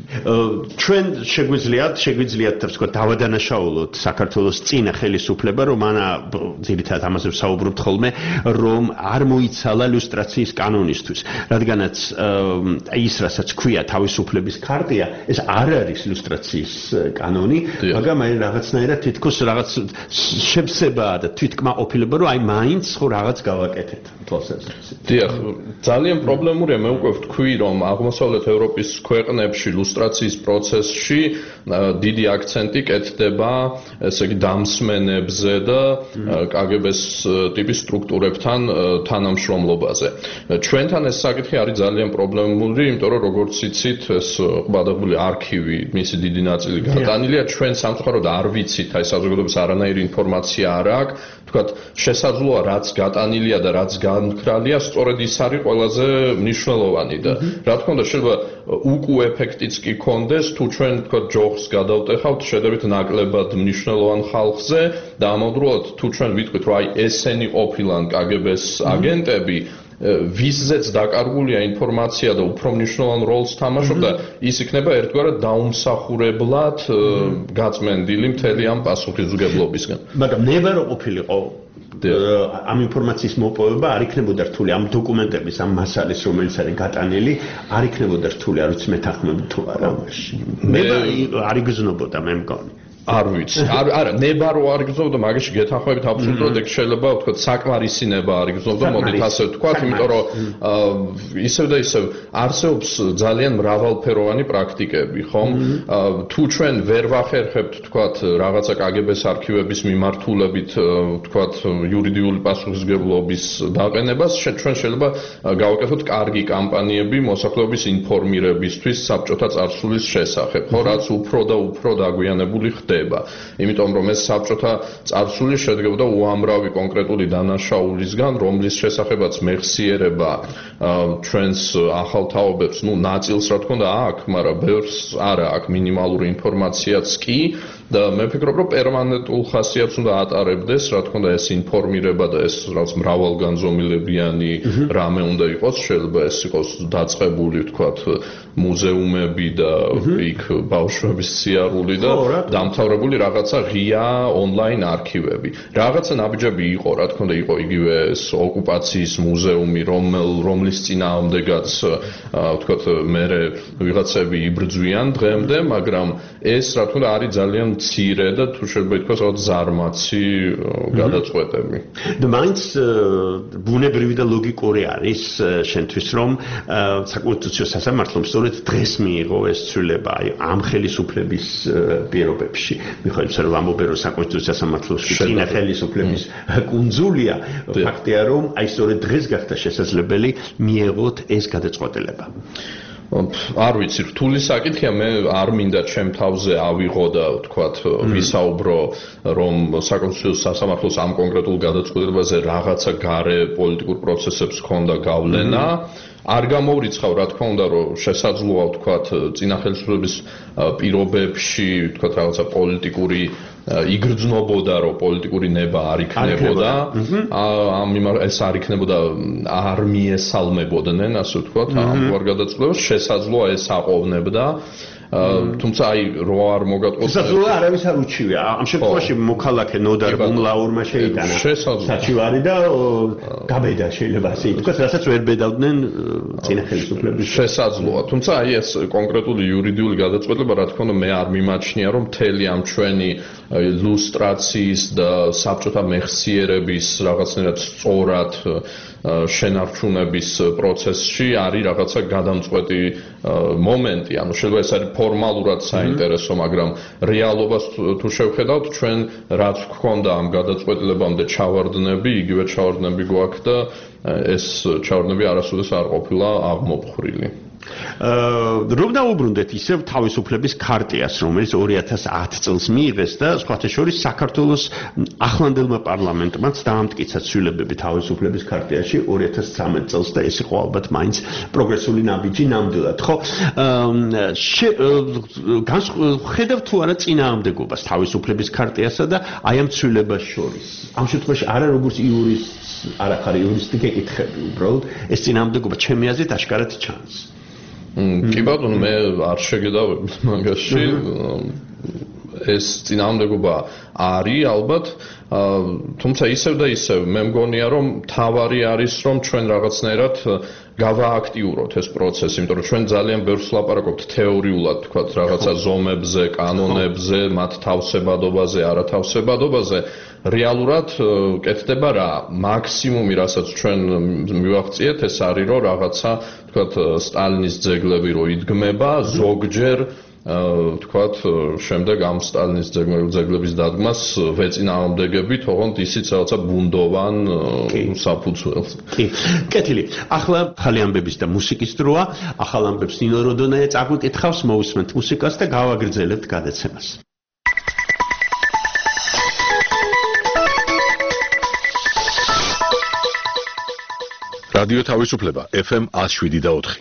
ჩვენ შეგვიძლიათ ასე ვთქვათ, დავადანაშაულოთ საქართველოს წინა ხელისუფლება, რომ ანა ძირითადად ამაზე ვსაუბრობთ ხოლმე, რომ არ მოიცალა ილუსტრაციის კანონისთვის, რადგანაც ის, რასაც ქვია თავისუფლების ქარტია, ეს არ არის ილუსტრაციის კანონი, მაგრამ აი რაღაცნაირად თითქოს რაღაც შევსებაა და თვითკმაყოფილება, რომ აი მაინც ხო რაღაც გავაკეთეთ თვალსაზრისით.
დიახ, ძალიან პრობლემურია, მე უკვე ვთქვი, რომ აღმოსავლეთ ევროპის ქვეყნებში ილუსტრაციის პროცესში დიდი აქცენტი კეთდება, ესე იგი დამსმენებზე და კგბ-ს ტიპის სტრუქტურებთან თანამშრომლობაზე. ჩვენთან ეს საკითხი არის ძალიან პრობლემური, იმიტომ რომ როგორც იცით, ეს ყბადებული არქივი, მისი დიდი ნაწილი გატანილია, ჩვენ სამწუხაროდ არ ვიცით, აი საზოგადოებას არანაირი ინფორმაცია არ აქვს, თქვათ, შესაძლოა რაც გატანილია და რაც განკრალია, სწორედ ის არის ყველაზე მნიშვნელოვანი და რა თქმა უნდა შეიძლება უკუ ეფექტიც კი კონდეს, თუ ჩვენ თქვათ ჯოხს გადავტეხავთ შედარებით ნაკლებად მნიშვნელოვან ხალხზე და ამავდროულად თუ ჩვენ ვიტყვით, რომ აი ესენი ყოფილან კგბ-ს აგენტები, ვიზზეც დაკარგულია ინფორმაცია და უფრო მნიშვნელოვან როლს თამაშობდა, ის იქნება ერთგვარად დაუმსახურებლად გაწმენდილი მთელი ამ პასუხისმგებლობისგან.
მაგრამ ნებარო ყოფილიყო ამ ინფორმაციის მოპოვება არ იქნებოდა რთული, ამ დოკუმენტების, ამ მასალის, რომელიც არის გატანილი, არ იქნებოდა რთული, არ ვიცი მეთანხმები თუ არა. მე არ იგრძნობოდა, მე მგონი.
არ ვიცი. არა, ნება რო არ გზნობდა, მაგაში გეთანხმებით აბსოლუტურად ეგ შეიძლება ვთქვათ, საკმარისი ნება არ გზნობდა, მოდით ასე ვთქვათ, იმიტომ რომ ისევ და ისევ არსებობს ძალიან მრავალფეროვანი პრაქტიკები, ხომ? თუ ჩვენ ვერ ვახერხებთ, ვთქვათ, რაღაცა კგბ-ს არქივების მიმართულებით, ვთქვათ, იურიდიული პასუხისმგებლობის დაყენებას, ჩვენ შეიძლება გავაკეთოთ კარგი კამპანიები მოსახლეობის ინფორმირებისთვის საბჭოთა წარსულის შესახებ, ხო, რაც უფრო და უფრო დაგვიანებული ხდება. იმიტომ რომ ეს საბჭოთა წარსული შედგებოდა უამრავი კონკრეტული დანაშაულისგან, რომლის შესახებაც მეხსიერება ჩვენს ახალ თაობებს, ნაწილს რა თქმა უნდა აქვს, მაგრამ ბევრს არა აქვს მინიმალური ინფორმაციაც კი და მე ვფიქრობ, რომ პერმანენტულ ხასიათს უნდა ატარებდეს, რა თქმა უნდა, ეს ინფორმირება და ეს რაღაც მრავალგანზომილებიანი რამე უნდა იყოს, შეიძლება ეს იყოს დაწყებული, ვთქვათ, მუზეუმები და იქ ბავშვების სიარული და დამთავრებული რაღაცა ღია ონლაინ არქივები. რაღაცა ნაბიჯები იყო, რა თქმა უნდა, იყო იგივე ეს ოკუპაციის მუზეუმი, რომლის წინააღმდეგაც, ვთქვათ, მერე ვიღაცები იბრძვიან დღემდე, მაგრამ ეს, რა თქმა უნდა, არის ძალიან მცირე და თუ შეიძლება ითქვას, რაღაც ზარმაცი გადაწყვეტები.
და მაინც ბუნებრივი და ლოგიკური არის შენთვის, რომ საკონსტიტუციო სასამართლომ სწორედ დღეს მიიღო ეს ცვლილება ამ ხელისუფლების პირობებში. მიხედავთ, რომ ამობენ, რომ საკონსტიტუციო სასამართლოში წინა ხელისუფლების კუნძულია, ფაქტია, რომ აი სწორედ დღეს გახდა შესაძლებელი მიეღოთ ეს გადაწყვეტილება.
არ ვიცი, რთული საკითხია, მე არ მინდა ჩემ თავზე ავიღო და ვთქვათ, ვისაუბრო, რომ საკონსტიტუციო სასამართლოს ამ კონკრეტულ გადაწყვეტილებაზე რაღაცა გარე პოლიტიკურ პროცესებს ჰქონდა გავლენა. არ გამოვრიცხავ, რა თქმა უნდა, რომ შესაძლოა, ვთქვათ, წინა ხელისუფლების პირობებში, ვთქვათ, რაღაცა პოლიტიკური იგრძნობოდა, რომ პოლიტიკური ნება არ იქნებოდა, ეს არ იქნებოდა, არ მიესალმებოდნენ, ასე ვთქვათ, ამგვარ გადაწყვეტილებას, შესაძლოა ეს აყოვნებდა. თუმცა აი რო არ მოგატყოს
შესაძლოა არავის არ უჩივია. ამ შემთხვევაში მოქალაქე ნოდარ ბუმლაურმა შეიტანა საჩივარი და გაბედა შეიძლება ასე ითქვას, რასაც ვერ ბედავდნენ წინა ხელისუფლების.
შესაძლოა. თუმცა აი ეს კონკრეტული იურიდიული გადაწყვეტილება, რა თქმა უნდა, მე არ მიმაჩნია, რომ მთელი ამ ჩვენი ლუსტრაციის და საბჭოთა მეხსიერების რაღაცნაირად სწორად შენარჩუნების პროცესში არის რაღაცა გადამწყვეტი მომენტი. ანუ შეიძლება ეს არის ფორმალურად საინტერესო, მაგრამ რეალობას თუ შევხედავთ, ჩვენ რაც გვქონდა ამ გადაწყვეტილებამდე ჩავარდნები, იგივე ჩავარდნები გვაქვს და ეს ჩავარდნები არასოდეს არ ყოფილა აღმოფხრილი.
რომ დაუბრუნდეთ ისევ თავისუფლების ქარტიას, რომელიც 2010 წელს მიიღეს და სხვათა შორის საქართველოს ახლანდელმა პარლამენტმაც დაამტკიცა ცვლილებები თავისუფლების ქარტიაში 2013 წელს და ეს იყო ალბათ მაინც პროგრესული ნაბიჯი ნამდვილად, ხო? ხედავთ თუ არა წინააღმდეგობას თავისუფლების ქარტიასა და აი ამ ცვლილებას შორის. ამ შემთხვევაში არა როგორც იურისტ, არა ხარ იურისტი გეკითხები, უბრალოდ ეს წინააღმდეგობა ჩემი აზრით აშკარად ჩანს.
კი ბატონო, მე არ შეგედავებ მაგაში. ეს წინააღმდეგობა არის ალბათ, თუმცა ისევ და ისევ მე მგონია, რომ თავარი არის, რომ ჩვენ რაღაცნაირად გავააქტიუროთ ეს პროცესი, იმიტომ რომ ჩვენ ძალიან ბევრს ვლაპარაკობთ თეორიულად, თქვათ, რაღაცა ზომებზე, კანონებზე, მათ თავსებადობაზე, არათავსებადობაზე. რეალურად კეთდება რა, მაქსიმუმი, რასაც ჩვენ მივაღწიეთ, ეს არის, რომ რაღაცა, თქვათ, სტალინის ძეგლები რო იდგმება, ზოგჯერ ვთქვათ, შემდეგ ამ სტალინის ძეგლების დადგმას ვეწინააღმდეგებით, ოღონდ ისიც რაღაცა ბუნდოვან საფუძველს.
კი, კეთილი. ახლა ახალი ამბების და მუსიკის დროა. ახალ ამბებს ნინო როდონაია წაგვიკითხავს, მოვისმენთ მუსიკას და გავაგრძელებთ გადაცემას.
რადიო თავისუფლება FM 107.4.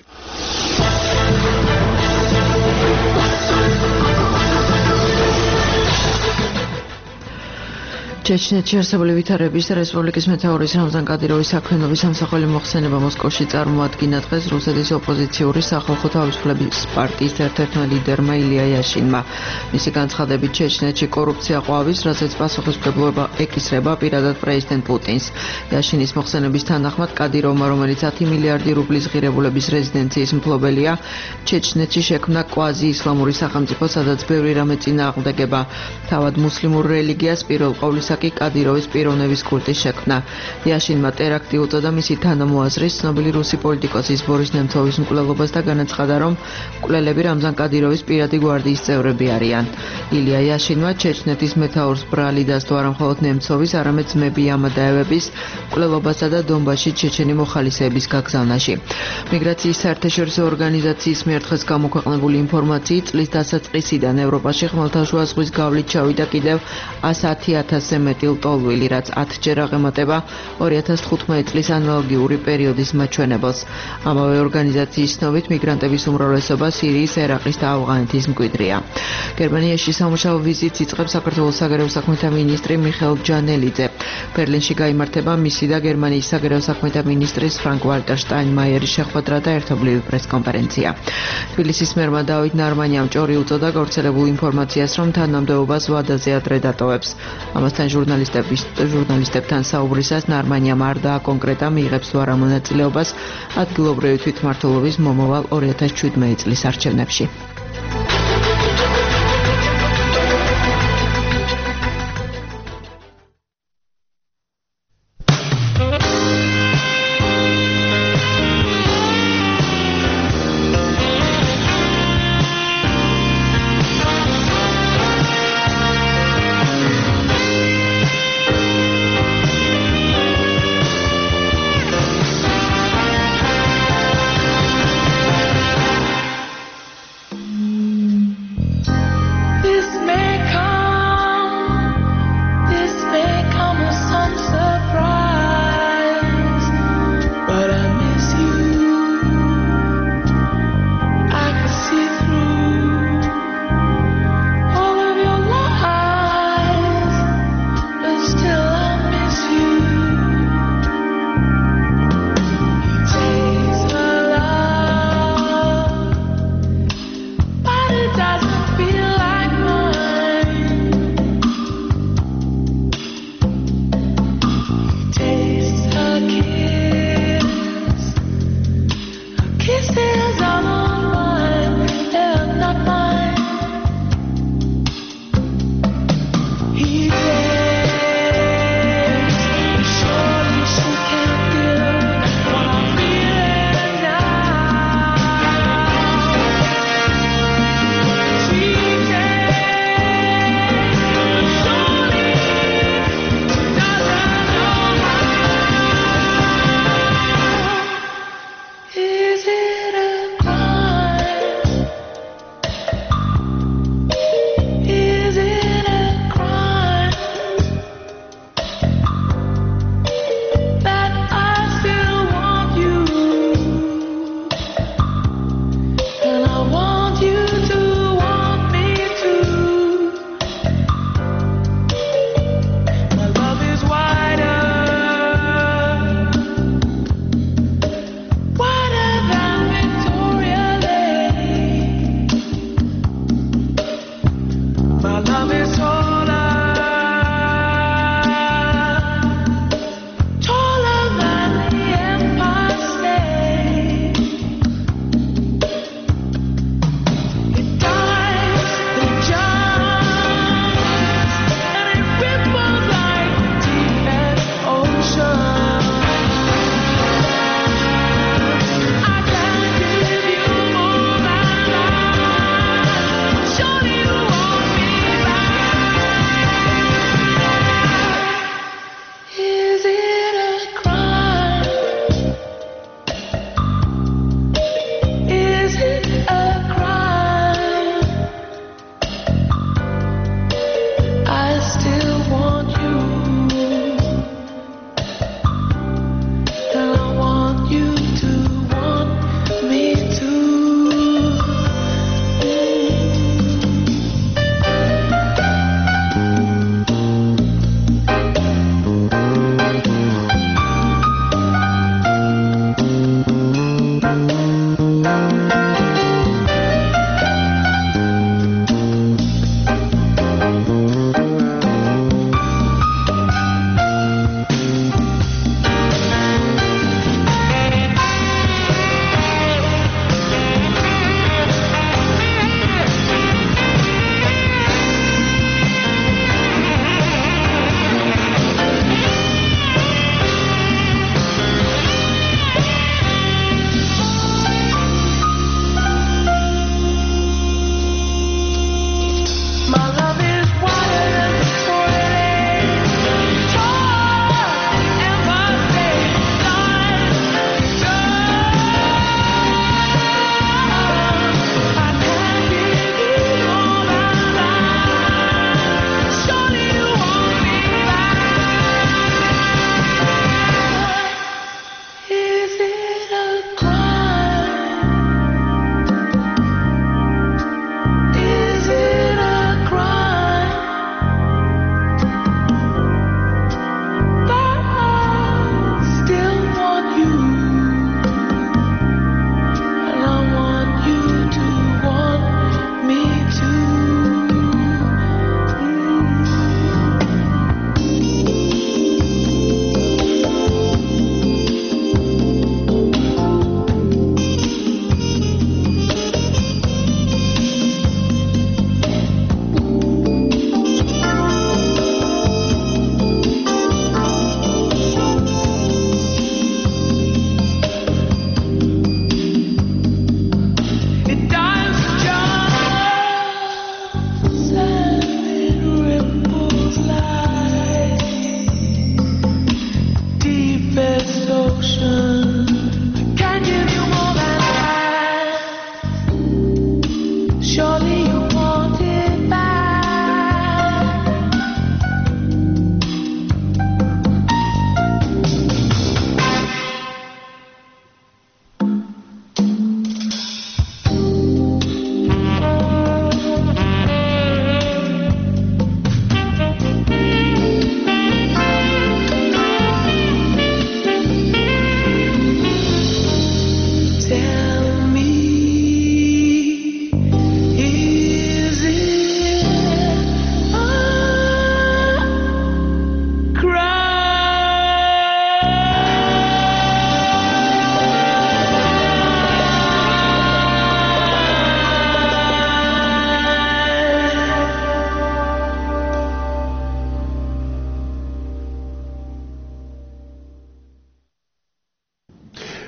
ჩეჩნეთში არსებული ვითარების და რესპუბლიკის მეთაურის რამზან კადიროვის საქმიანობის სამსახური მოხსენება მოსკოვში წარმოადგინა დღეს რუსეთის ოპოზიციური სახალხო თავისუფლების პარტიის ერთ-ერთმა ლიდერმა ილია იაშინმა. მისი განცხადებით ჩეჩნეთში კორუფცია ყვავის, რასაც პასუხისმგებლობა ეკისრება პირადად პრეზიდენტ პუტინს. იაშინის მოხსენების თანახმად კადიროვმა, რომელიც 10 მილიარდი რუბლის ღირებულების რეზიდენციის მფლობელია, ჩეჩნეთში შექმნა კვაზი-ისლამური სახელმწიფო, სადაც ბევრი რამე წინააღმდეგება. თავად მუსლიმურ რელიგიას პირველ ყოვლისა კადიროვის პიროვნების კულტის შექმნა. იაშინმა ტერაქტი უწოდა მისი თანამოაზრის, ცნობილი რუსი პოლიტიკოსის ბორის ნემცოვის მკვლელობას და განაცხადა, რომ მკვლელები რამზან კადიროვის პირადი გვარდიის წევრები არიან. ილია იაშინმა ჩეჩნეთის მეთაურს ბრალი დასდო არა მხოლოდ ნემცოვის, არამედ ძმები ამადაევების მკვლელობასა და დონბასში ჩეჩენი მოხალისეების გაგზავნაში. მიგრაციის საერთაშორისო ორგანიზაციის მიერ დღეს გამოქვეყნებული ინფორმაციით წლის დასაწყისიდან ევროპაში ხმელთაშუა ზღვის გავლით ჩავიდა კიდევ 110,000-ზე მეტი ლტოლვილი, რაც 10-ჯერ აღემატება 2015 წლის ანალოგიური პერიოდის მაჩვენებელს. ამავე ორგანიზაციის ცნობით, მიგრანტების უმრავლესობა სირიის, ერაყის და ავღანეთის მკვიდრია. გერმანიაში სამუშაო ვიზიტს იწყებს საქართველოს საგარეო საქმეთა მინისტრი მიხეილ ჯანელიძე. ბერლინში გაიმართება მისი და გერმანიის საგარეო საქმეთა მინისტრის ფრანკ-ვალტერ შტაინმაიერის შეხვედრა და ერთობლივი პრესკონფერენცია. თბილისის მერმა დავით ნარმანიამ ჭორი უწოდა გავრცელებულ ინფორმაციას, რომ თანამდებობას ვადაზე ადრე დატოვებს. ამასთან ჟურნალისტებთან საუბრისას ნარმანიამ არ დააკონკრეტა მიიღებს თუ არა მონაწილეობას ადგილობრივი თვითმმართველობის მომავალ 2017 წლის არჩევნებში.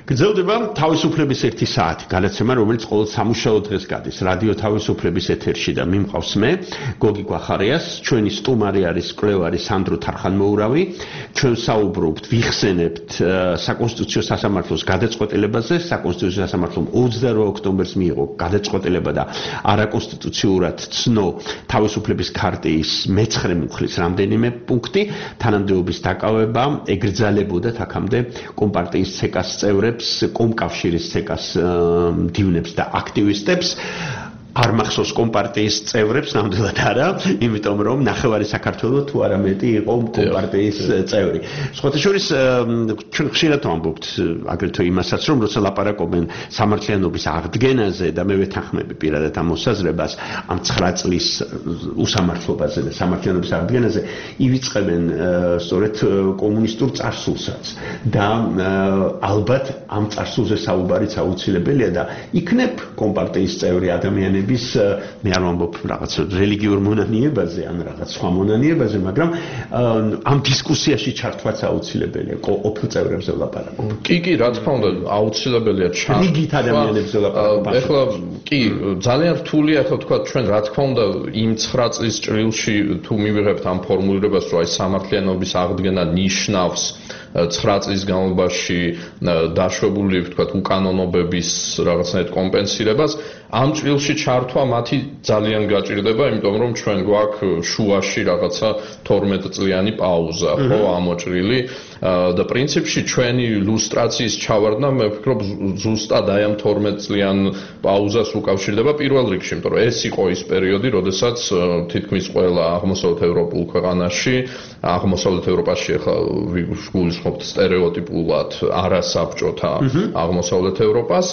გრძელდება თავისუფლების 1 საათი გადაცემა, რომელიც ყოველ სამუშაო დღეს გადის რადიო თავისუფლების ეთერში და მიმყავს მე, გოგი გვახარიას, ჩვენი სტუმარი არის კვლევარი სანდრო თარხანმოურავი. ჩვენ საუბრობთ, ვიხსენებთ საკონსტიტუციო სასამართლოს გადაწყვეტილებაზე. საკონსტიტუციო სასამართლომ 28 ოქტომბერს მიიღო გადაწყვეტილება და არაკონსტიტუციურად ცნო თავისუფლების ქარტიის მე-9 მუხლის რამდენიმე პუნქტი. თანამდებობის დაკავება ეგრძალებოდათ აქამდე კომპარტიის ცეკას წევრებს, კომკავშირის ცეკას მდივნებს და აქტივისტებს. არ მახსოვს კომპარტიის წევრებს, ნამდვილად არა, იმიტომ რომ ნახევარი საქართველოს თუ არა მეტი იყო კომპარტიის წევრი. სხვათა შორის ჩვენ ხშირად ვამბობთ აგრეთვე იმასაც, რომ როცა ლაპარაკობენ სამართლიანობის აღდგენაზე და მე ვეთანხმები პირადად ამ მოსაზრებას, ამ 9 წლის უსამართლობაზე და სამართლიანობის აღდგენაზე, ივიწყებენ სწორედ კომუნისტურ წარსულსაც და ალბათ ამ წარსულზე საუბარიც აუცილებელია და იქნებ კომპარტიის წევრი ადამიანები მე არ ვამბობ რაღაც რელიგიურ მონანიებაზე ან რაღაც სხვა მონანიებაზე, მაგრამ ამ დისკუსიაში ჩართვაც აუცილებელია. ყოფილ წევრებზე ვლაპარაკობ.
კი, რა თქმა უნდა, აუცილებელია ჩართვა.
რიგით ადამიანებზე ვლაპარაკობ.
ეხლა კი, ძალიან რთულია ახლა თქვა ჩვენ რა თქმა უნდა იმ 9 წლის ჭრილში თუ მივიღებთ ამ ფორმულირებას, რომ აი სამართლიანობის აღდგენა ნიშნავს 9 წლის განმავლობაში დაშვებული ვთქვათ უკანონობების რაღაცნაირად კომპენსირებას, ამ ჭრილში ჩართვა მათი ძალიან გაჭირდება, იმიტომ რომ ჩვენ გვაქვს შუაში რაღაცა 12 წლიანი პაუზა, ხო, ამოჭრილი და პრინციპში ჩვენი ლუსტრაციის ჩავარდნა მე ვფიქრობ ზუსტად აი ამ 12 წლიან პაუზას უკავშირდება პირველ რიგში, იმიტომ რომ ეს იყო ის პერიოდი, როდესაც თითქმის ყველა აღმოსავლეთ ევროპულ ქვეყანაში, აღმოსავლეთ ევროპაში ახლა გულისხმობთ სტერეოტიპულად არასაბჭოთა აღმოსავლეთ ევროპას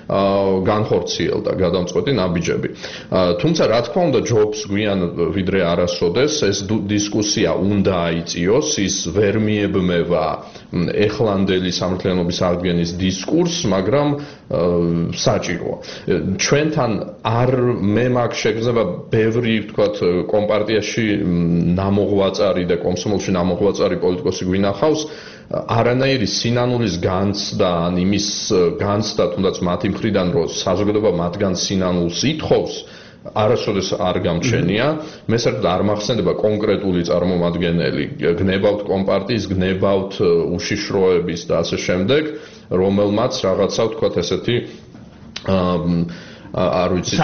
განხორციელდა გადამწყვეტი ნაბიჯები. თუმცა რა თქმა უნდა ჯობს გვიან ვიდრე არასოდეს ეს დისკუსია უნდა აიწიოს, ის ვერ მიებმევა ეხლანდელი სამართლიანობის აღდგენის დისკურსს, მაგრამ საჭიროა. ჩვენთან არ მე მაქვს შეგრძნება ბევრი ვთქვათ კომპარტიაში ნამოღვაწარი და კომსომოლში ნამოღვაწარი პოლიტიკოსი გვინახავს არანაირი სინანულის განცდა ან იმის განცდა თუნდაც მათი მხრიდან რომ საზოგადოება მათგან სინანულს ითხოვს არასოდეს არ გამჩენია. მე საერთოდ არ მახსენდება კონკრეტული წარმომადგენელი გნებავთ კომპარტიის, გნებავთ უშიშროების და ასე შემდეგ, რომელმაც რაღაცა ვთქვათ ესეთი არ ვიცი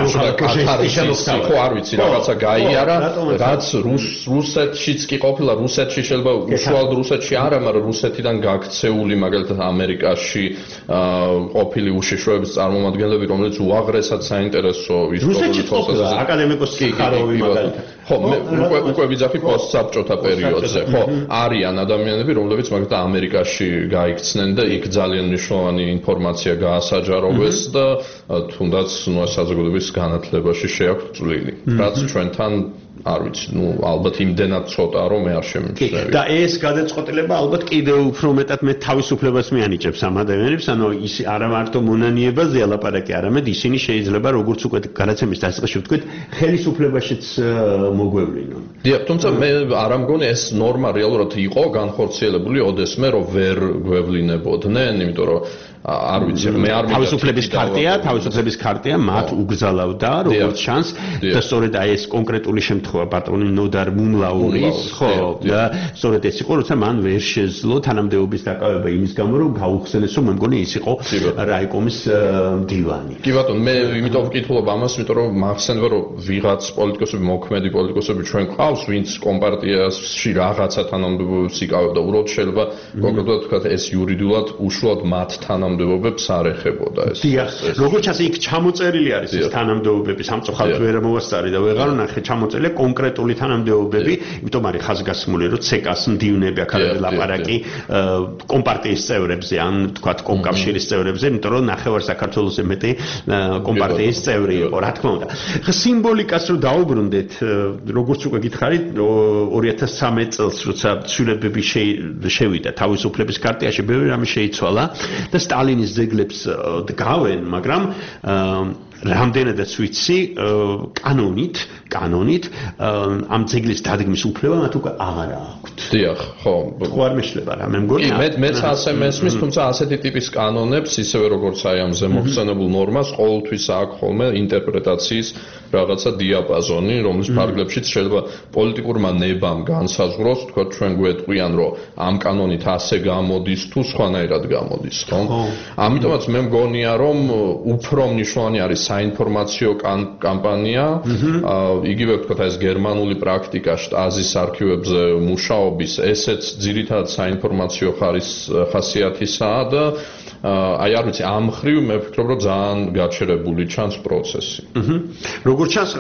ხო არ ვიცი რაღაცა გაიარა, რაც რუსეთშიც კი ყოფილა, რუსეთში შეიძლება უშუალოდ რუსეთში არა, მაგრამ რუსეთიდან გაქცეული მაგალითად ამერიკაში ყოფილი უშიშროების წარმომადგენლები, რომელიც უაღრესად საინტერესო ისტორიული თვალსაზრისით აკადემიკოს ხარავი მაგალითად ხო უკვე ვიძახი პოსტსაბჭოთა პერიოდზე, ხო არიან ადამიანები, რომლებიც მაგალითად ამერიკაში გაიქცნენ და იქ ძალიან მნიშვნელოვანი ინფორმაცია გაასაჯაროვეს და თუნდაც საზოგადოების განათლებაში შეაქვთ წვლილი. რაც ჩვენთან არ ვიცი, ალბათ იმდენად ცოტა რომ მე არ შემიძლია.
და ეს გადაწყვეტილება ალბათ კიდევ უფრო მეტად მე თავისუფლებას მიანიჭებს ამ ადამიანებს, ანუ ის არა მარტო მონანიებაზეა ლაპარაკი, არამედ ისინი შეიძლება როგორც უკვე გადაცემის დასაწყისში ვთქვით, ხელისუფლებაშიც მოგვევლინონ.
დიახ, თუმცა მე არ ამგონი ეს ნორმა რეალურად იყო განხორციელებული ოდესმე რომ ვერ გვევლინებოდნენ, იმიტომ რომ არ ვიცი, მე არ თავისუფლების ქარტია მათ უგზალავდა როგორც ჩანს და სწორედ აი ეს კონკრეტული შემთხვევა პატრონი ნოდარ მუმლაურის, ხო, და სწორედ ეს იყო, როცა მან ვერ შეძლო თანამდებობის დაკავება იმის გამო, რომ გაუხსენეს, რომ მე მგონი ის იყო რაიკომის მდივანი. კი ბატონო, მე იმიტომ ვკითხულობ ამას, იმიტომ რომ მახსენდება, რომ ვიღაც პოლიტიკოსები, მოქმედი პოლიტიკოსები ჩვენ ყავს, ვინც კომპარტიაში რაღაცა თანამდებობებს იკავებდა, უბრალოდ შეიძლება კონკრეტულად ვთქვათ, ეს იურიდიულად უშუალოდ მათ თანამდებობებს არ ეხებოდა ეს.
როგორც ჩანს, იქ ჩამოწერილი არის ეს თანამდებობები, სამწუხაროდ ვერ მოვასწარი და ვეღარ ვნახე ჩამოწერილი კონკრეტული თანამდებობები, იმიტომ არის ხაზგასმული, რომ ცეკას მდივნები აქ არის ლაპარაკი კომპარტიის წევრებზე, ან თქვათ კომკავშირის წევრებზე, იმიტომ რომ ნახევარ საქართველოსზე მეტი კომპარტიის წევრი იყო, რა თქმა უნდა. ხა სიმბოლიკას რო დაუბრუნდეთ, როგორც უკვე გითხარით, 2013 წელს, როცა ცვლილებები შევიდა თავისუფლების ქარტიაში, ბევრი რამე შეიცვალა და სტალინის ძეგლებს დგავენ, მაგრამ რამდენადაც ვიცი, კანონით ამ ძეგლის დადგმის უფლება მათ უკვე აღარ აქვთ.
დიახ, ხო.
ხო არ მეშლება რა, მე მგონი.
მეც ასე მესმის, თუმცა ასეთი ტიპის კანონებს, ისევე როგორც აი ამ ზემოხსენებულ ნორმას, ყოველთვის აქვს ხოლმე ინტერპრეტაციის რაღაცა დიაპაზონი, რომლის ფარგლებშიც შეიძლება პოლიტიკურმა ნებამ განსაზღვროს, თქვა ჩვენ გვეტყვიან, რომ ამ კანონით ასე გამოდის თუ სხვანაირად გამოდის, ხო? ამიტომაც მე მგონია, რომ უფრო მნიშვნელოვანი არის საინფორმაციო კამპანია, იგივე ვთქვათ, ეს გერმანული პრაქტიკა შტაზის არქივებზე მუშაობის, ესეც ძირითადად საინფორმაციო ხასიათისაა და აი არ ვიცი, ამ ხრივ მე ვფიქრობ, რომ ძალიან გაჩერებული ჩანს პროცესი.
როგორც ჩანს,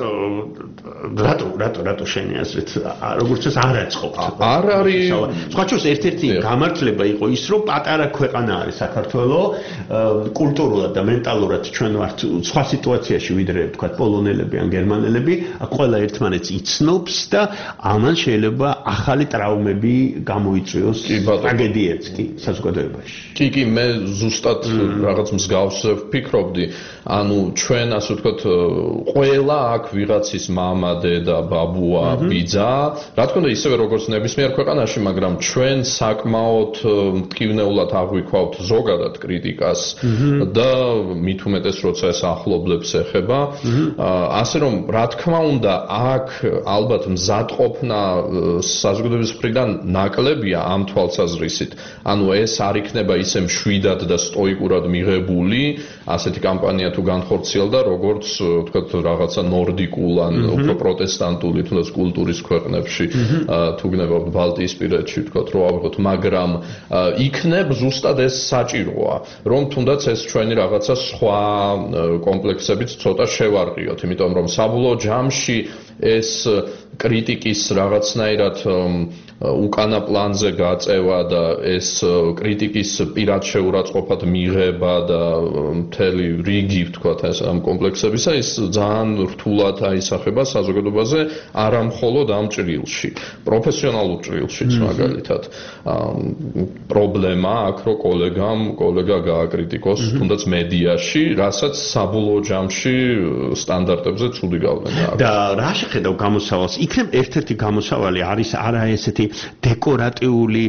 რატო შენი აზრით, როგორც ჩანს არ აწყობთ.
არ არის.
სხვა შორის ერთ-ერთი გამართლება იყო ის, რომ პატარა ქვეყანა არის საქართველო, კულტურულად და მენტალურად ჩვენ ვართ სხვა სიტუაციაში ვიდრე ვთქვათ პოლონელები ან გერმანელები, ყველა ერთმანეთს იცნობს და ამან შეიძლება ახალი ტრავმები გამოიწვიოს ტრაგედიებს კი საზოგადოებაში.
კი, მე ზუსტად რაღაც მსგავსს ვფიქრობდი. ანუ ჩვენ ასე ვთქვათ, ყველა აქ ვიღაცის მამა, დედა, ბაბუა, ბიძა, რა თქმა უნდა, ისევე როგორც ნებისმიერ ქვეყანაში, მაგრამ ჩვენ საკმაოდ მტკივნეულად აღვიქვავთ ზოგადად კრიტიკას და მით უმეტეს როცა ეს ახლობლებს ეხება. ასე რომ, რა თქმა უნდა, აქ ალბათ მზადყოფნა საზოგადოების მხრიდან ნაკლებია ამ თვალსაზრისით. ანუ ეს არ იქნება ისე მშვიდად და სტოიკურად მიღებული, ასეთი კამპანია თუ განხორციელდა, როგორც ვთქვათ, რაღაცა ნორდიკულ ან უფრო პროტესტანტული თუნდაც კულტურის ქვეყნებში, თუ გნებავთ ბალტიისპირეთში, ვთქვათ, რო ავიღოთ, მაგრამ იქნებ ზუსტად ეს საჭიროა, რომ თუნდაც ეს ჩვენი რაღაცა სხვა კომპლექსებიც ცოტა შევარყიოთ, იმიტომ რომ საბოლოო ჯამში ეს კრიტიკის რაღაცნაირად უკანა პლანზე გაწევა და ეს კრიტიკის პირად შეურაცხყოფად მიღება და მთელი რიგი ვთქვათ ეს ამ კომპლექსებისა ის ძალიან რთულად აისახება საზოგადოებაზე არა მხოლოდ ამ ჭრილში, პროფესიონალურ ჭრილშიც მაგალითად. პრობლემა აქ რო კოლეგა გააკრიტიკოს თუნდაც მედიაში, რასაც საბოლოო ჯამში სტანდარტებზე ცუდი გავლენა აქვს.
და რა შეხედავ გამოსავალს? იქნებ ერთ-ერთი გამოსავალი არის არა ესეთი დეკორატიული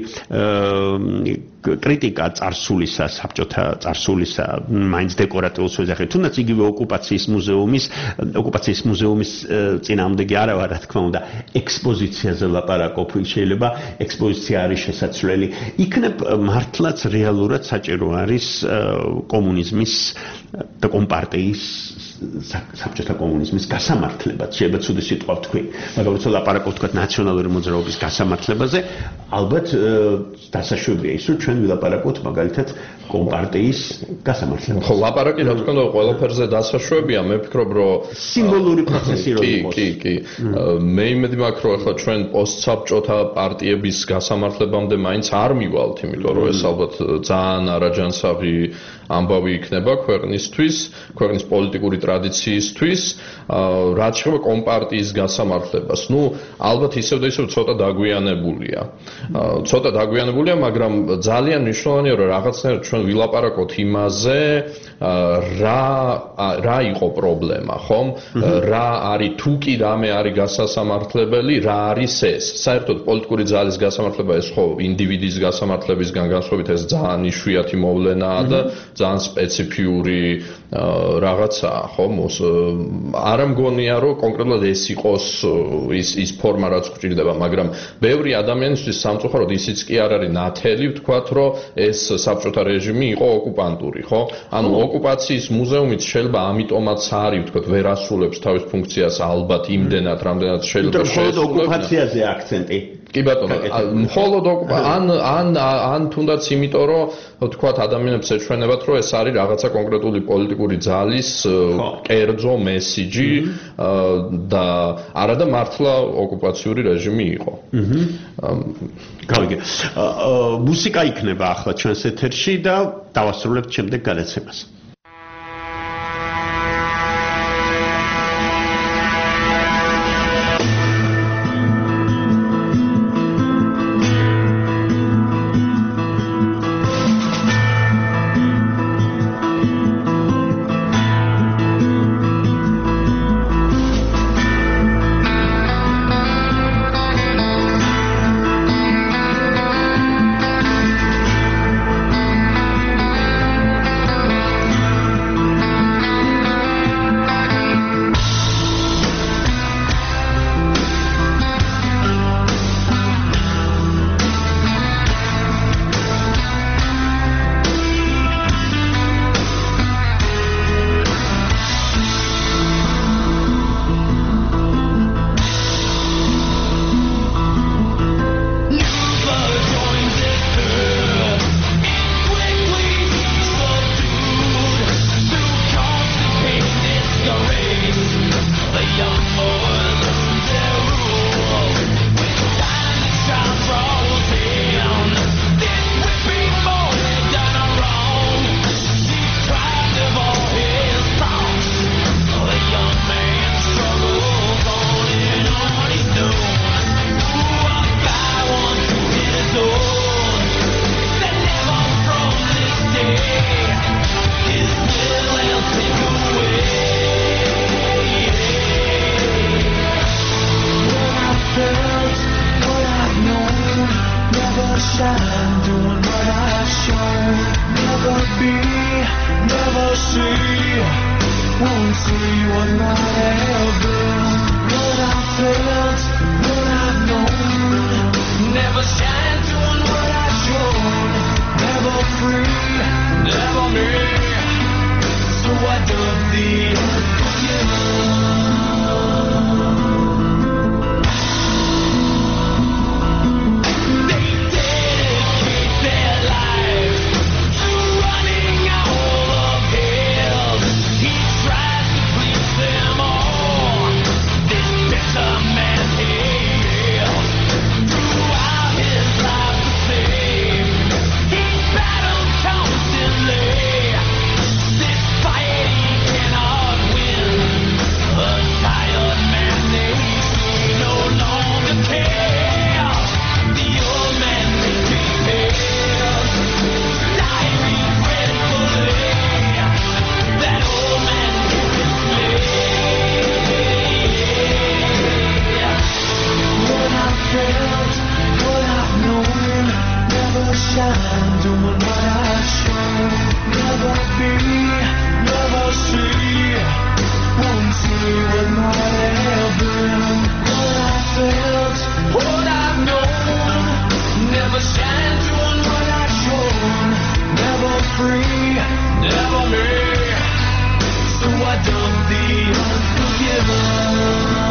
კრიტიკა წარსულისა, საბჭოთა წარსულისა, მაინც დეკორატიულს ვეძახით. თუნდაც იგივე ოკუპაციის მუზეუმის წინააღმდეგი არა ვარ, რა თქმა უნდა, ექსპოზიციაზე ლაპარაკობ, შეიძლება ექსპოზიცია არის შესაძლებელი. იქნებ მართლაც რეალურად საჭირო არის კომუნიზმის და კომპარტიის საბჭოთა კომუნიზმის გასამართლება, შეიძლება ცუდი სიტყვა ვთქვი, მაგრამ როცა ლაპარაკობ თქვათ ნაციონალური მოძრაობის გასამართლებაზე, ალბათ დასაშვებია ის, რომ ჩვენ ვილაპარაკოთ მაგალითად კომპარტიის გასამართლებაზე.
ხო, ლაპარაკი რა თქმა უნდა ყველაფერზე დასაშვებია, მე ვფიქრობ, რომ
სიმბოლური პროცესი რო იყოს.
კი. მე იმედი მაქვს, რომ ახლა ჩვენ პოსტსაბჭოთა პარტიების გასამართლებამდე მაინც არ მივალთ, იმიტომ რომ ეს ალბათ ძალიან არაჯანსაღი ამბავი იქნება ქვეყნისთვის, ქვეყნის პოლიტიკური ტრადიციისთვის, რაც შეეხება კომპარტიის გასამართლებას. ნუ ალბათ ისევ და ისევ ცოტა დაგვიანებულია, მაგრამ ძალიან მნიშვნელოვანია, რომ რაღაცნაირად ჩვენ ვილაპარაკოთ იმაზე, რა იყო პრობლემა, ხომ? რა არის თუ კი რამე არის გასასამართლებელი, რა არის ეს? საერთოდ პოლიტიკური ძალის გასამართლება ეს ხო ინდივიდის გასამართლებისგან განსხვავებით ეს ძალიან იშვიათი მოვლენაა და ძალიან სპეციფიური რაღაცაა, ხომ? არ მგონია, რომ კონკრეტულად ეს იყოს ის ფორმა, რაც გვჭირდება, მაგრამ ბევრი ადამიანისთვის სამწუხაროდ ისიც კი არ არის ნათელი, ვთქვათ, რომ ეს საბჭოთა რეჟიმი იყო ოკუპანტური, ხო? ანუ ოკუპაციის მუზეუმიც შეიძლება ამიტომაც არის, ვთქვათ, ვერ ასრულებს თავის ფუნქციას ალბათ იმდენად, რამდენად შეიძლება
შეესრულებინა. ოკუპაციაზე აქცენტი.
კი ბატონო, მხოლოდ ან თუნდაც იმიტომ, რომ ვთქვათ, ადამიანებს ეჩვენებათ, რომ ეს არის რაღაცა კონკრეტული პოლიტიკური ძალის კერძო მესიჯი და არა და მართლა ოკუპაციური რეჟიმი იყო.
გავიგე. მუსიკა იქნება ახლა ჩვენს ეთერში და დავასრულებთ შემდეგ გადაცემას.
won't see what might have been. What I felt, what I've known, never shine doing what I've shown. Never free, never me. So I dug the unforgiven. They dedicate their lives to running all of hell. He tries to please them all. This bitter man hails throughout his life the same. He battled constantly. This fight he cannot win. A tired man they see no longer cares. The old man misbehaves. Die regretfully. That old man is what I felt, what I've known, never shine doing what I've shown. Never be, never see, won't see what might have been. What I felt, what I've known, never shine doing what I've shown. Never free, never me. So I dug the unforgiven.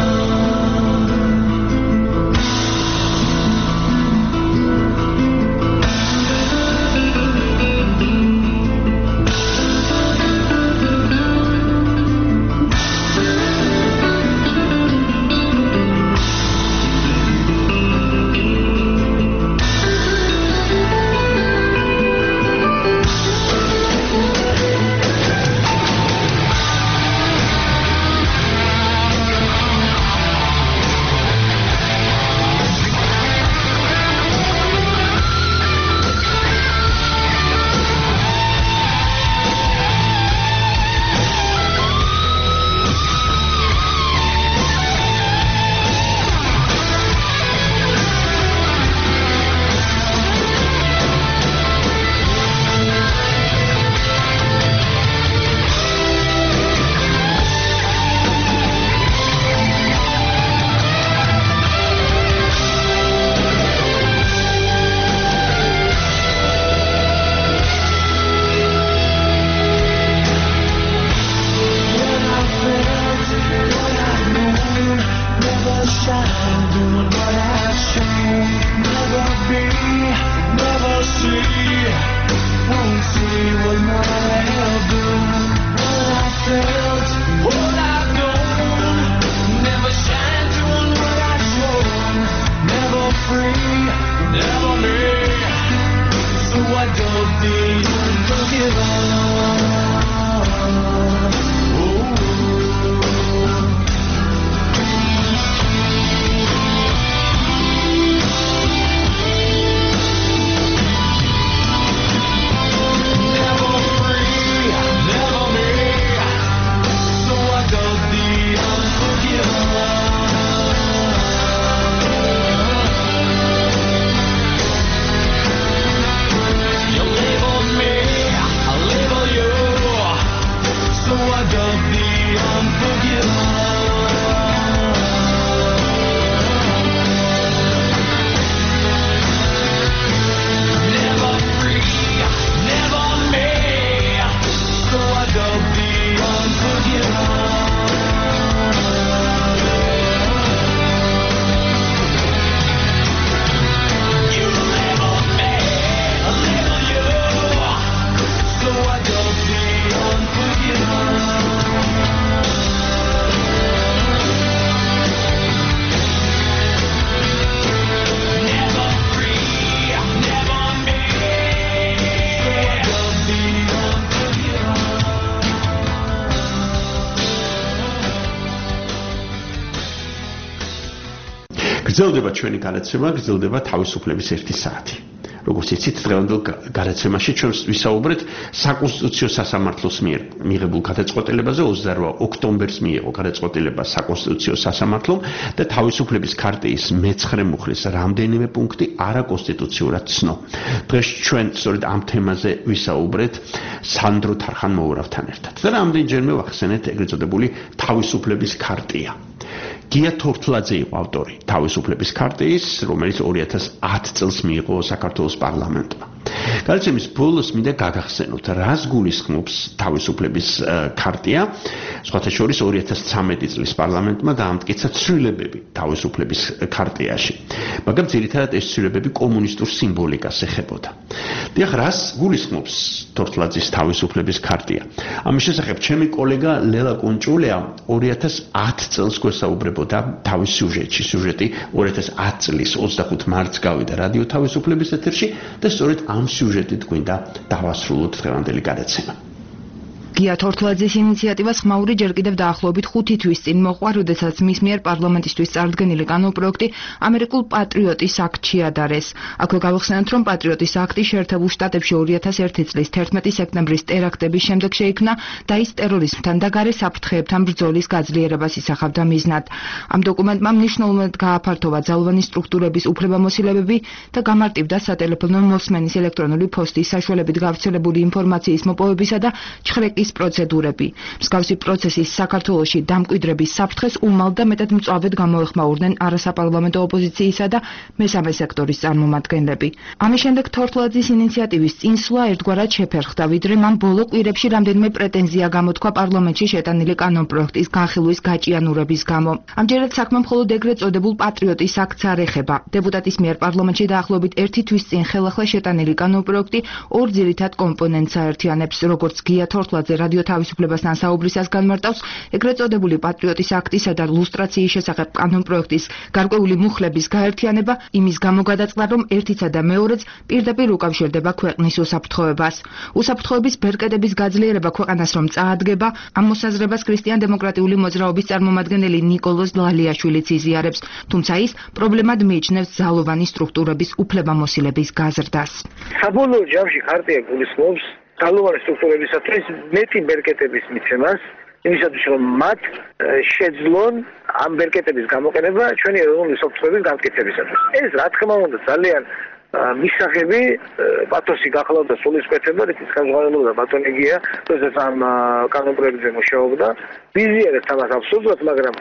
გრძელდება ჩვენი განაცემა, გრძელდება თავისუფლების 1 საათი. როგორც იცით, დღევანდელ გადაცემაში ჩვენ ვისაუბრეთ საკონსტიტუციო სასამართლოს მიერ მიღებულ გადაწყვეტილებაზე 28 ოქტომბერს მიიღო გადაწყვეტილება საკონსტიტუციო სასამართლომ და თავისუფლების ქარტიის მე-9 მუხლის რამდენიმე პუნქტი არაკონსტიტუციურად ცნო. დღეს ჩვენ სწორედ ამ თემაზე ვისაუბრეთ სანდრო თარხან-მოურავთან ერთად. და რამდენჯერმე ვახსენეთ ეგრეთ წოდებული თავისუფლების ქარტია. გია თორთლაძე იყო ავტორი თავისუფლების ქარტიის, რომელიც 2010 წელს მიიღო საქართველოს პარლამენტმა. გადაცემის ბოლოს მინდა გაგახსენოთ, რას გულისხმობს თავისუფლების ქარტია. სხვათა შორის 2013 წლის პარლამენტმა დაამტკიცა ცვლილებები თავისუფლების ქარტიაში. მაგრამ ძირითადად ეს ცვლილებები კომუნისტურ სიმბოლიკას ეხებოდა. დიახ, რას გულისხმობს თორთლაძის თავისუფლების ქარტია? ამის შესახებ ჩემი კოლეგა ლელა კუნჭულია 2010 წელს გვესაუბრებოდა თავის სიუჟეტში. სიუჟეტი 2010 წლის 25 მარტს გავიდა რადიო თავისუფლების ეთერში და სწორედ ამ სიუჟეტით გვინდა დავასრულოთ დღევანდელი გადაცემა.
გია თორთლაძის ინიციატივას ხმაური ჯერ კიდევ დაახლოებით 5 თვის წინ მოყვა, როდესაც მის მიერ პარლამენტისთვის წარდგენილი კანონპროექტი ამერიკულ პატრიოტის აქტში ადარეს. აქვე გავიხსენოთ, რომ პატრიოტის აქტი შეერთებულ შტატებში 2001 წლის 11 სექტემბრის ტერაქტების შემდეგ შეიქმნა და ის ტერორიზმთან და გარე საფრთხეებთან ბრძოლის გაძლიერებას ისახავდა მიზნად. ამ დოკუმენტმა მნიშვნელოვნად გააფართოვა ძალოვანი სტრუქტურების უფლებამოსილებები და გამარტივდა სატელეფონო მოსმენის ელექტრონული პოსტის საშუალებით გავრცელებული ინფორმაციის მოპოვებისა და ჩხრეკის პროცედურები. მსგავსი პროცესის საქართველოში დამკვიდრების საფრთხეს უმალ და მეტად მწვავედ გამოეხმაურნენ არასაპარლამენტო ოპოზიციისა და მესამე სექტორის წარმომადგენლები. ამის შემდეგ თორთლაძის ინიციატივის წინსვლა ერთგვარად შეფერხდა, ვიდრე მან ბოლო კვირებში რამდენიმე პრეტენზია გამოთქვა პარლამენტში შეტანილი კანონპროექტის განხილვის გაჭიანურების გამო. ამჯერად საქმე მხოლოდ ეგრეთ წოდებულ პატრიოტის აქტს არ ეხება. დეპუტატის მიერ პარლამენტში დაახლოებით 1 თვის წინ ხელახლა შეტანილი კანონპროექტი ორ ძირითად კომპონენტს აერთიანებს, როგორც გია თორთლაძე რადიო თავისუფლებასთან საუბრისას განმარტავს, ეგრეთ წოდებული პატრიოტის აქტისა და ლუსტრაციის შესახებ კანონპროექტის გარკვეული მუხლების გაერთიანება იმის გამო გადაწყდა, რომ ერთისა და მეორეც პირდაპირ უკავშირდება ქვეყნის უსაფრთხოებას. უსაფრთხოების ბერკეტების გაძლიერება ქვეყანას რომ წაადგება, ამ მოსაზრებას ქრისტიან-დემოკრატიული მოძრაობის წარმომადგენელი ნიკოლოზ ლალიაშვილიც იზიარებს, თუმცა ის პრობლემად მიიჩნევს ძალოვანი სტრუქტურების უფლებამოსილების გაზრდას.
საბოლოო ჯამში ქარტია გულისხმობს ძალოვანი სტრუქტურებისათვის მეტი ბერკეტების მიცემას, იმისათვის რომ მათ შეძლონ ამ ბერკეტების გამოყენება ჩვენი ეროვნული საფრთხეების განმტკიცებისათვის. ეს რა თქმა უნდა ძალიან მისაღები პათოსი გახლავდა სულისკვეთება, რის განსხვავებულობა ბატონი გია, როდესაც ამ კანონპროექტზე მუშაობდა. ვიზიარებს ამას აბსოლუტურად, მაგრამ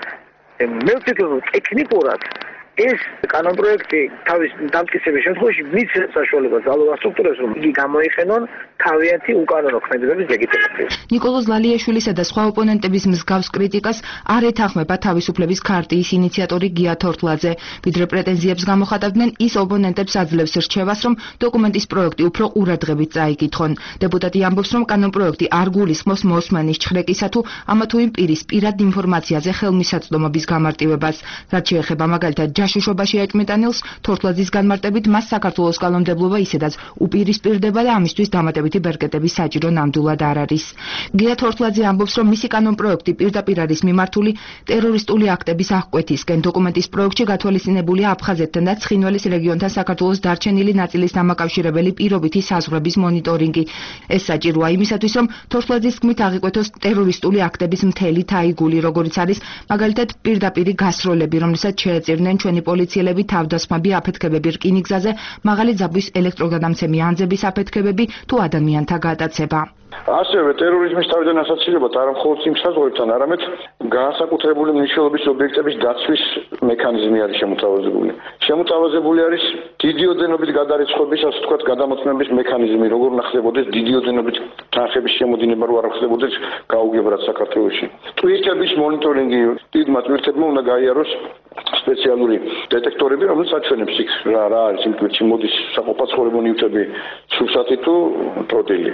მე ვფიქრობ, რომ ტექნიკურად ეს კანონპროექტი თავის დამტკიცების შემთხვევაში მიცემს საშუალებას ძალოვან სტრუქტურებს, რომ იგი გამოიხენონ თავიანთი უკანონო ქმედებების ლეგიტიმაციას.
ნიკოლოზ ლალიაშვილისა და სხვა ოპონენტების მსგავს კრიტიკას არ ეთანხმება თავისუფლების ქარტიის ინიციატორი გია თორთლაძე. ვიდრე პრეტენზიებს გამოხატავდნენ, ის ოპონენტებს აძლევს რჩევას, რომ დოკუმენტის პროექტი უფრო ყურადღებით წაიკითხონ. დეპუტატი ამბობს, რომ კანონპროექტი არ გულისხმობს მოსმენის ჩხრეკისა თუ ამა თუ იმ პირის პირად ინფორმაციაზე ხელმისაწვდომობის გამარტივებას. რაც შეეხება მაგალითად ჯაშუშობაში აჭმიტანილს, თორთლაძის განმარტებით მას საქართველოს კანონმდებლობა ისედაც უპირისპირდება და ამისთვის დამატებითი ბერკეტების საჭირო ნამდვილად არ არის. გია თორთლაძე ამბობს, რომ მისი კანონპროექტი პირდაპირ არის მიმართული ტერორისტული აქტების აღკვეთისკენ. დოკუმენტის პროექტში გათვალისწინებულია აფხაზეთთან და ცხინვალის რეგიონთან საქართველოს დარჩენილი ნაწილის დამაკავშირებელი პირობითი საზღვრების მონიტორინგი. ეს საჭიროა იმისათვის, რომ თორთლაძის თქმით აღიკვეთოს ტერორისტული აქტების მთელი თაიგული, როგორიც არის მაგალითად პირდაპირი გასროლები, რომლესაც შეეწირნენ ჩვენი პოლიციელები, თავდასხმები, აფეთქებები რკინიგზაზე, მაღალი ძაბვის ელექტროგადამცემი ანძების აფეთქებები თუ ადამიანთა გადაცება.
ასევე ტერორიზმის თავიდან ასაცილებლად არა მხოლოდ იმ საზღვრებთან, არამედ განსაკუთრებული მნიშვნელობის ობიექტების დაცვის მექანიზმი არის შემოთავაზებული. შემოთავაზებული არის დიდი ოდენობით გადარიცხვების, ასე ვთქვათ, გადამოცემების მექანიზმი, როგორ უნდა ხდებოდეს დიდი ოდენობით თანხების შემოდინება, რო არ ხდებოდეს გაუგებრად საქართველოში. ტვირთების მონიტორინგი, დიდმა ტვირთებმა უნდა გაიაროს სპეციალური დეტექტორები, რომელიც აჩვენებს იქ რა არის იმ ტვირთში მოდის საყოფაცხოვრებო ნივთები, სურსათი თუ ტროტილი.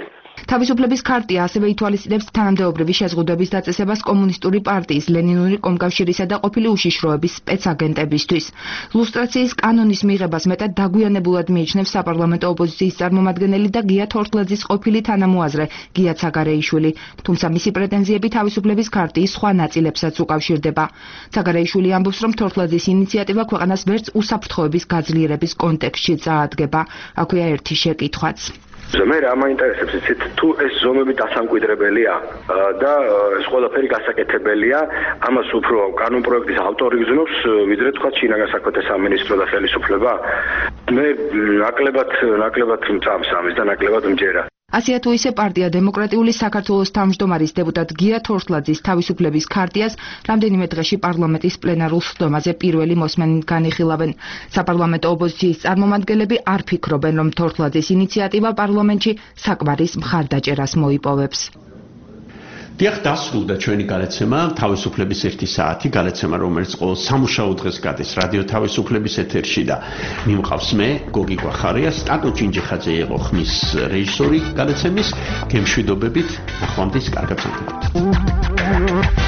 თავისუფლების ქარტია ასევე ითვალისწინებს თანამდებობრივი შეზღუდვების დაწესებას კომუნისტური პარტიის, ლენინური კომკავშირისა და ყოფილი უშიშროების სპეცაგენტებისთვის. ლუსტრაციის კანონის მიღებას მეტად დაგვიანებულად მიიჩნევს საპარლამენტო ოპოზიციის წარმომადგენელი და გია თორთლაძის ყოფილი თანამოაზრე გია ცაგარეიშვილი, თუმცა მისი პრეტენზიები თავისუფლების ქარტიის სხვა ნაწილებსაც უკავშირდება. ცაგარეიშვილი ამბობს, რომ თორთლაძის ინიციატივა ქვეყანას ვერც უსაფრთხოების გაძლიერების კონტექსტში წაადგება. აქვეა ერთი შეკითხვაც.
მე რა მაინტერესებს იცით თუ ეს ზომები დასამკვიდრებელია და ეს ყველაფერი გასაკეთებელია ამას უფრო კანონპროექტის ავტორი გზნობს ვიდრე თქვა ჩინაგან საქმეთა სამინისტრო და ხელისუფლება მე ნაკლებად მწამს ამის და ნაკლებად მჯერა
ასეა თუ ისე პარტია დემოკრატიული საქართველოს თავმჯდომარის დეპუტატ გია თორთლაძის თავისუფლების ქარტიას რამდენიმე დღეში პარლამენტის პლენარულ სხდომაზე პირველი მოსმენით განიხილავენ. საპარლამენტო ოპოზიციის წარმომადგენლები არ ფიქრობენ, რომ თორთლაძის ინიციატივა პარლამენტში საკვარის მხარდაჭერას მოიპოვებს.
დიახ, დასრულდა ჩვენი გადაცემა თავისუფლების 1 საათი, გადაცემა რომელიც ყოველ სამუშაო დღეს გადის რადიო თავისუფლების ეთერში და მიმყავს მე გოგი გვახარია, სტატო ჭინჯიხაძე იყო ხმის რეჟისორი გადაცემის, გემშვიდობებით, ნახვამდის კარგად სანთლებით.